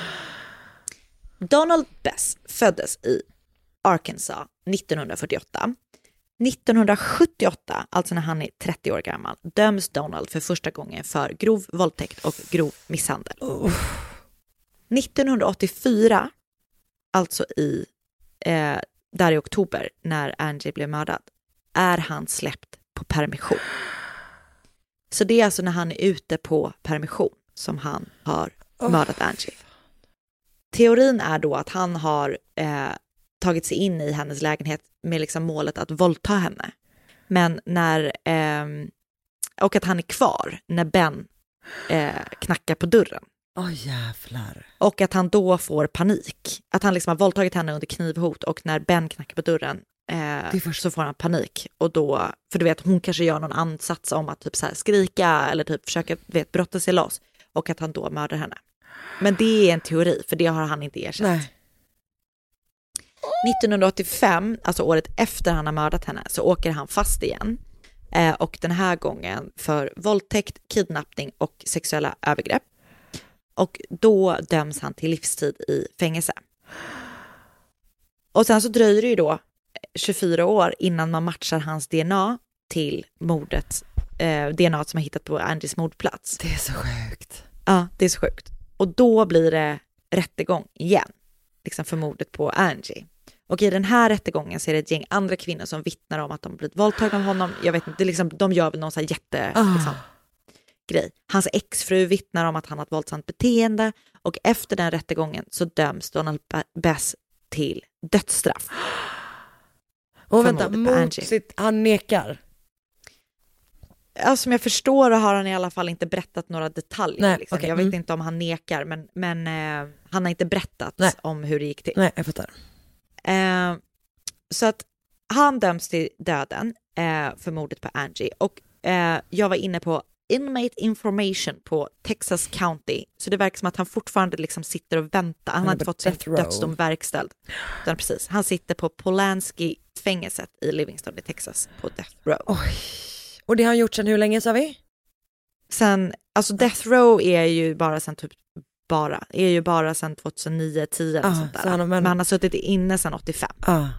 Donald Bess föddes i Arkansas nittonhundrafyrtioåtta. nittonhundrasjuttioåtta, alltså när han är trettio år gammal, döms Donald för första gången för grov våldtäkt och grov misshandel. Uh. nittonhundraåttiofyra, alltså i eh, där i oktober när Angie blev mördad, är han släppt på permission. Så det är alltså när han är ute på permission som han har oh. mördat Angie. Teorin är då att han har eh, tagit sig in i hennes lägenhet med liksom målet att våldta henne. Men när eh, och att han är kvar när Ben eh, knackar på dörren. Åh oh, jävlar. Och att han då får panik. Att han liksom har våldtagit henne under knivhot och när Ben knackar på dörren eh, så får han panik. Och då, för du vet, hon kanske gör någon ansats om att typ så här skrika eller typ försöka vet, brotta sig loss. Och att han då mördar henne. Men det är en teori, för det har han inte erkänt. Nej. nittonhundraåttiofem, alltså året efter han har mördat henne, så åker han fast igen. Eh, och den här gången för våldtäkt, kidnappning och sexuella övergrepp. Och då döms han till livstid i fängelse. Och sen så dröjer det ju då tjugofyra år innan man matchar hans D N A till mordet. Eh, D N A som har hittat på Angies mordplats. Det är så sjukt. Ja, det är så sjukt. Och då blir det rättegång igen. liksom för mordet på Angie. Och i den här rättegången så är det ett gäng andra kvinnor som vittnar om att de blivit våldtagna av honom. Jag vet inte, det är liksom, de gör väl någon så här jätte... Oh. Liksom, grej. Hans exfru vittnar om att han har ett våldsamt beteende och efter den rättegången så döms Donald Bess till dödsstraff. Och vänta, mot sitt, han nekar? Ja, som jag förstår har han i alla fall inte berättat några detaljer. Nej, liksom. okay. Jag vet mm. inte om han nekar, men, men eh, han har inte berättat Nej. om hur det gick till. Nej, jag fattar. Eh, så att han döms till döden eh, för mordet på Angie och eh, jag var inne på inmate information på Texas County. Så det verkar som att han fortfarande liksom sitter och väntar. Han, han har inte fått sin dödsdom verkställd. Utan precis, han sitter på Polanski-fängelset i Livingston i Texas på Death Row. Oj. Och det har han gjort sedan hur länge, sa vi? Sen, alltså Death Row är ju bara sen typ bara, är ju bara sedan tjugohundranio tio och ah, sånt där. Så han har, men... men han har suttit inne sedan åttiofem. Ah. Oh,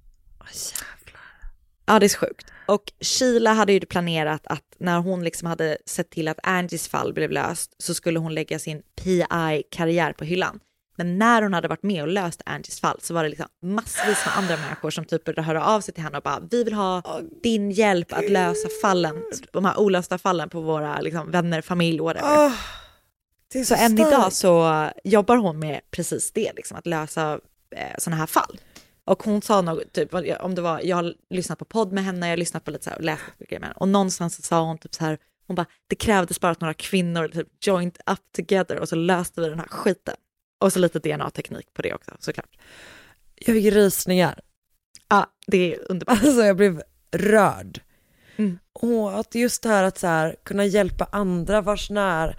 jävlar. Ja, det är så sjukt. Och Sheila hade ju planerat att när hon liksom hade sett till att Angies fall blev löst så skulle hon lägga sin P I-karriär på hyllan. Men när hon hade varit med och löst Angies fall så var det liksom massvis med andra människor som typ började höra av sig till henne och bara, vi vill ha din hjälp att lösa fallen, de här olösta fallen på våra liksom, vänner, familj och whatever. Oh, så så än idag så jobbar hon med precis det, liksom, att lösa eh, sådana här fall. Och hon sa något, typ, om det var, jag har lyssnat på podd med henne, jag har lyssnat på lite så här och läst mycket med henne. Och någonstans så sa hon typ så här, hon bara, det krävdes bara att några kvinnor typ joined up together och så löste vi den här skiten. Och så lite D N A-teknik på det också, såklart. Jag fick rysningar. Ja, det är underbart. Alltså jag blev rörd. Mm. Och att just det här att så här, kunna hjälpa andra vars när.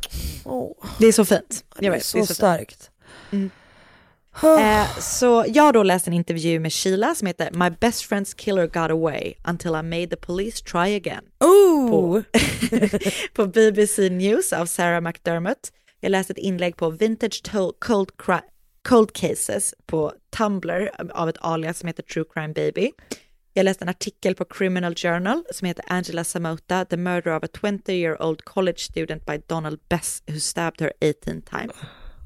Oh. Det är så fint. Jag vet, det är så, det är så starkt. Mm. Eh, så jag har då läst en intervju med Sheila som heter My best friend's killer got away until I made the police try again. Oh. På, på B B C News av Sarah McDermott. Jag läste ett inlägg på Vintage Cold, Cold Cases på Tumblr av ett alias som heter True Crime Baby. Jag läste en artikel på Criminal Journal som heter Angela Samota, The Murder of a twenty-year-old college student by Donald Bess who stabbed her eighteen times.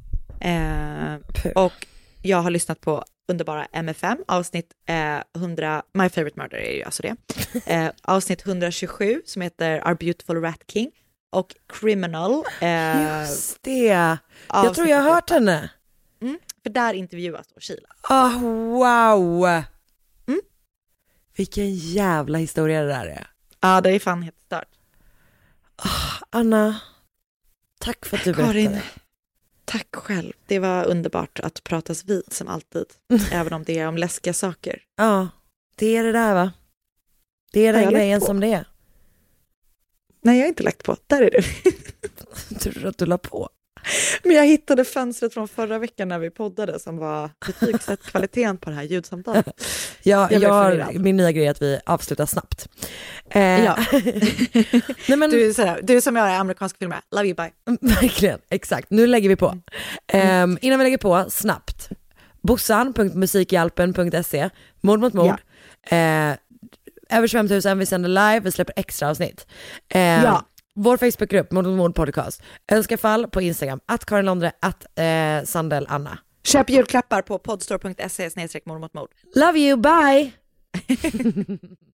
Eh, och jag har lyssnat på underbara M F M, avsnitt eh, hundra, My Favorite Murder är ju alltså det. Eh, avsnitt hundratjugosju som heter Our Beautiful Rat King. Och Criminal. Eh, Just det. Jag tror jag har hört henne. Mm, för där intervjuas då Sheila. Oh, wow. Mm. Vilken jävla historia det där är. Ja, det är fan helt stört. Oh, Anna, tack för att du berättade. Karin, tack själv. Det var underbart att pratas vid som alltid. Även om det är om läskiga saker. Ja, det är det där va? Det är den ja, grejen som det är. Nej, jag har inte lagt på. Där är du. Tror du att du la på? Men jag hittade fönstret från förra veckan när vi poddade som var betygsatt kvaliteten på det här ljudsamtalet. Ja, jag, jag har min nya grej att vi avslutar snabbt. Eh. Ja. Nej, men... du, är sådär, du är som jag är i amerikanska filmer. Love you, bye. Verkligen, exakt. Nu lägger vi på. Mm. Eh, innan vi lägger på, snabbt. bossan punkt musikhjälpen punkt se, mord mot mord. Ja. Eh, över tjugofem tusen, vi sänder live, vi släpper extra avsnitt. Eh, ja. Vår Facebookgrupp, Mord mot mord podcast. Önska fall på Instagram, att Karin Londre, att eh, Sandel Anna. Köp julklappar på podstore punkt se snedstreck mord mot mord. Love you, bye!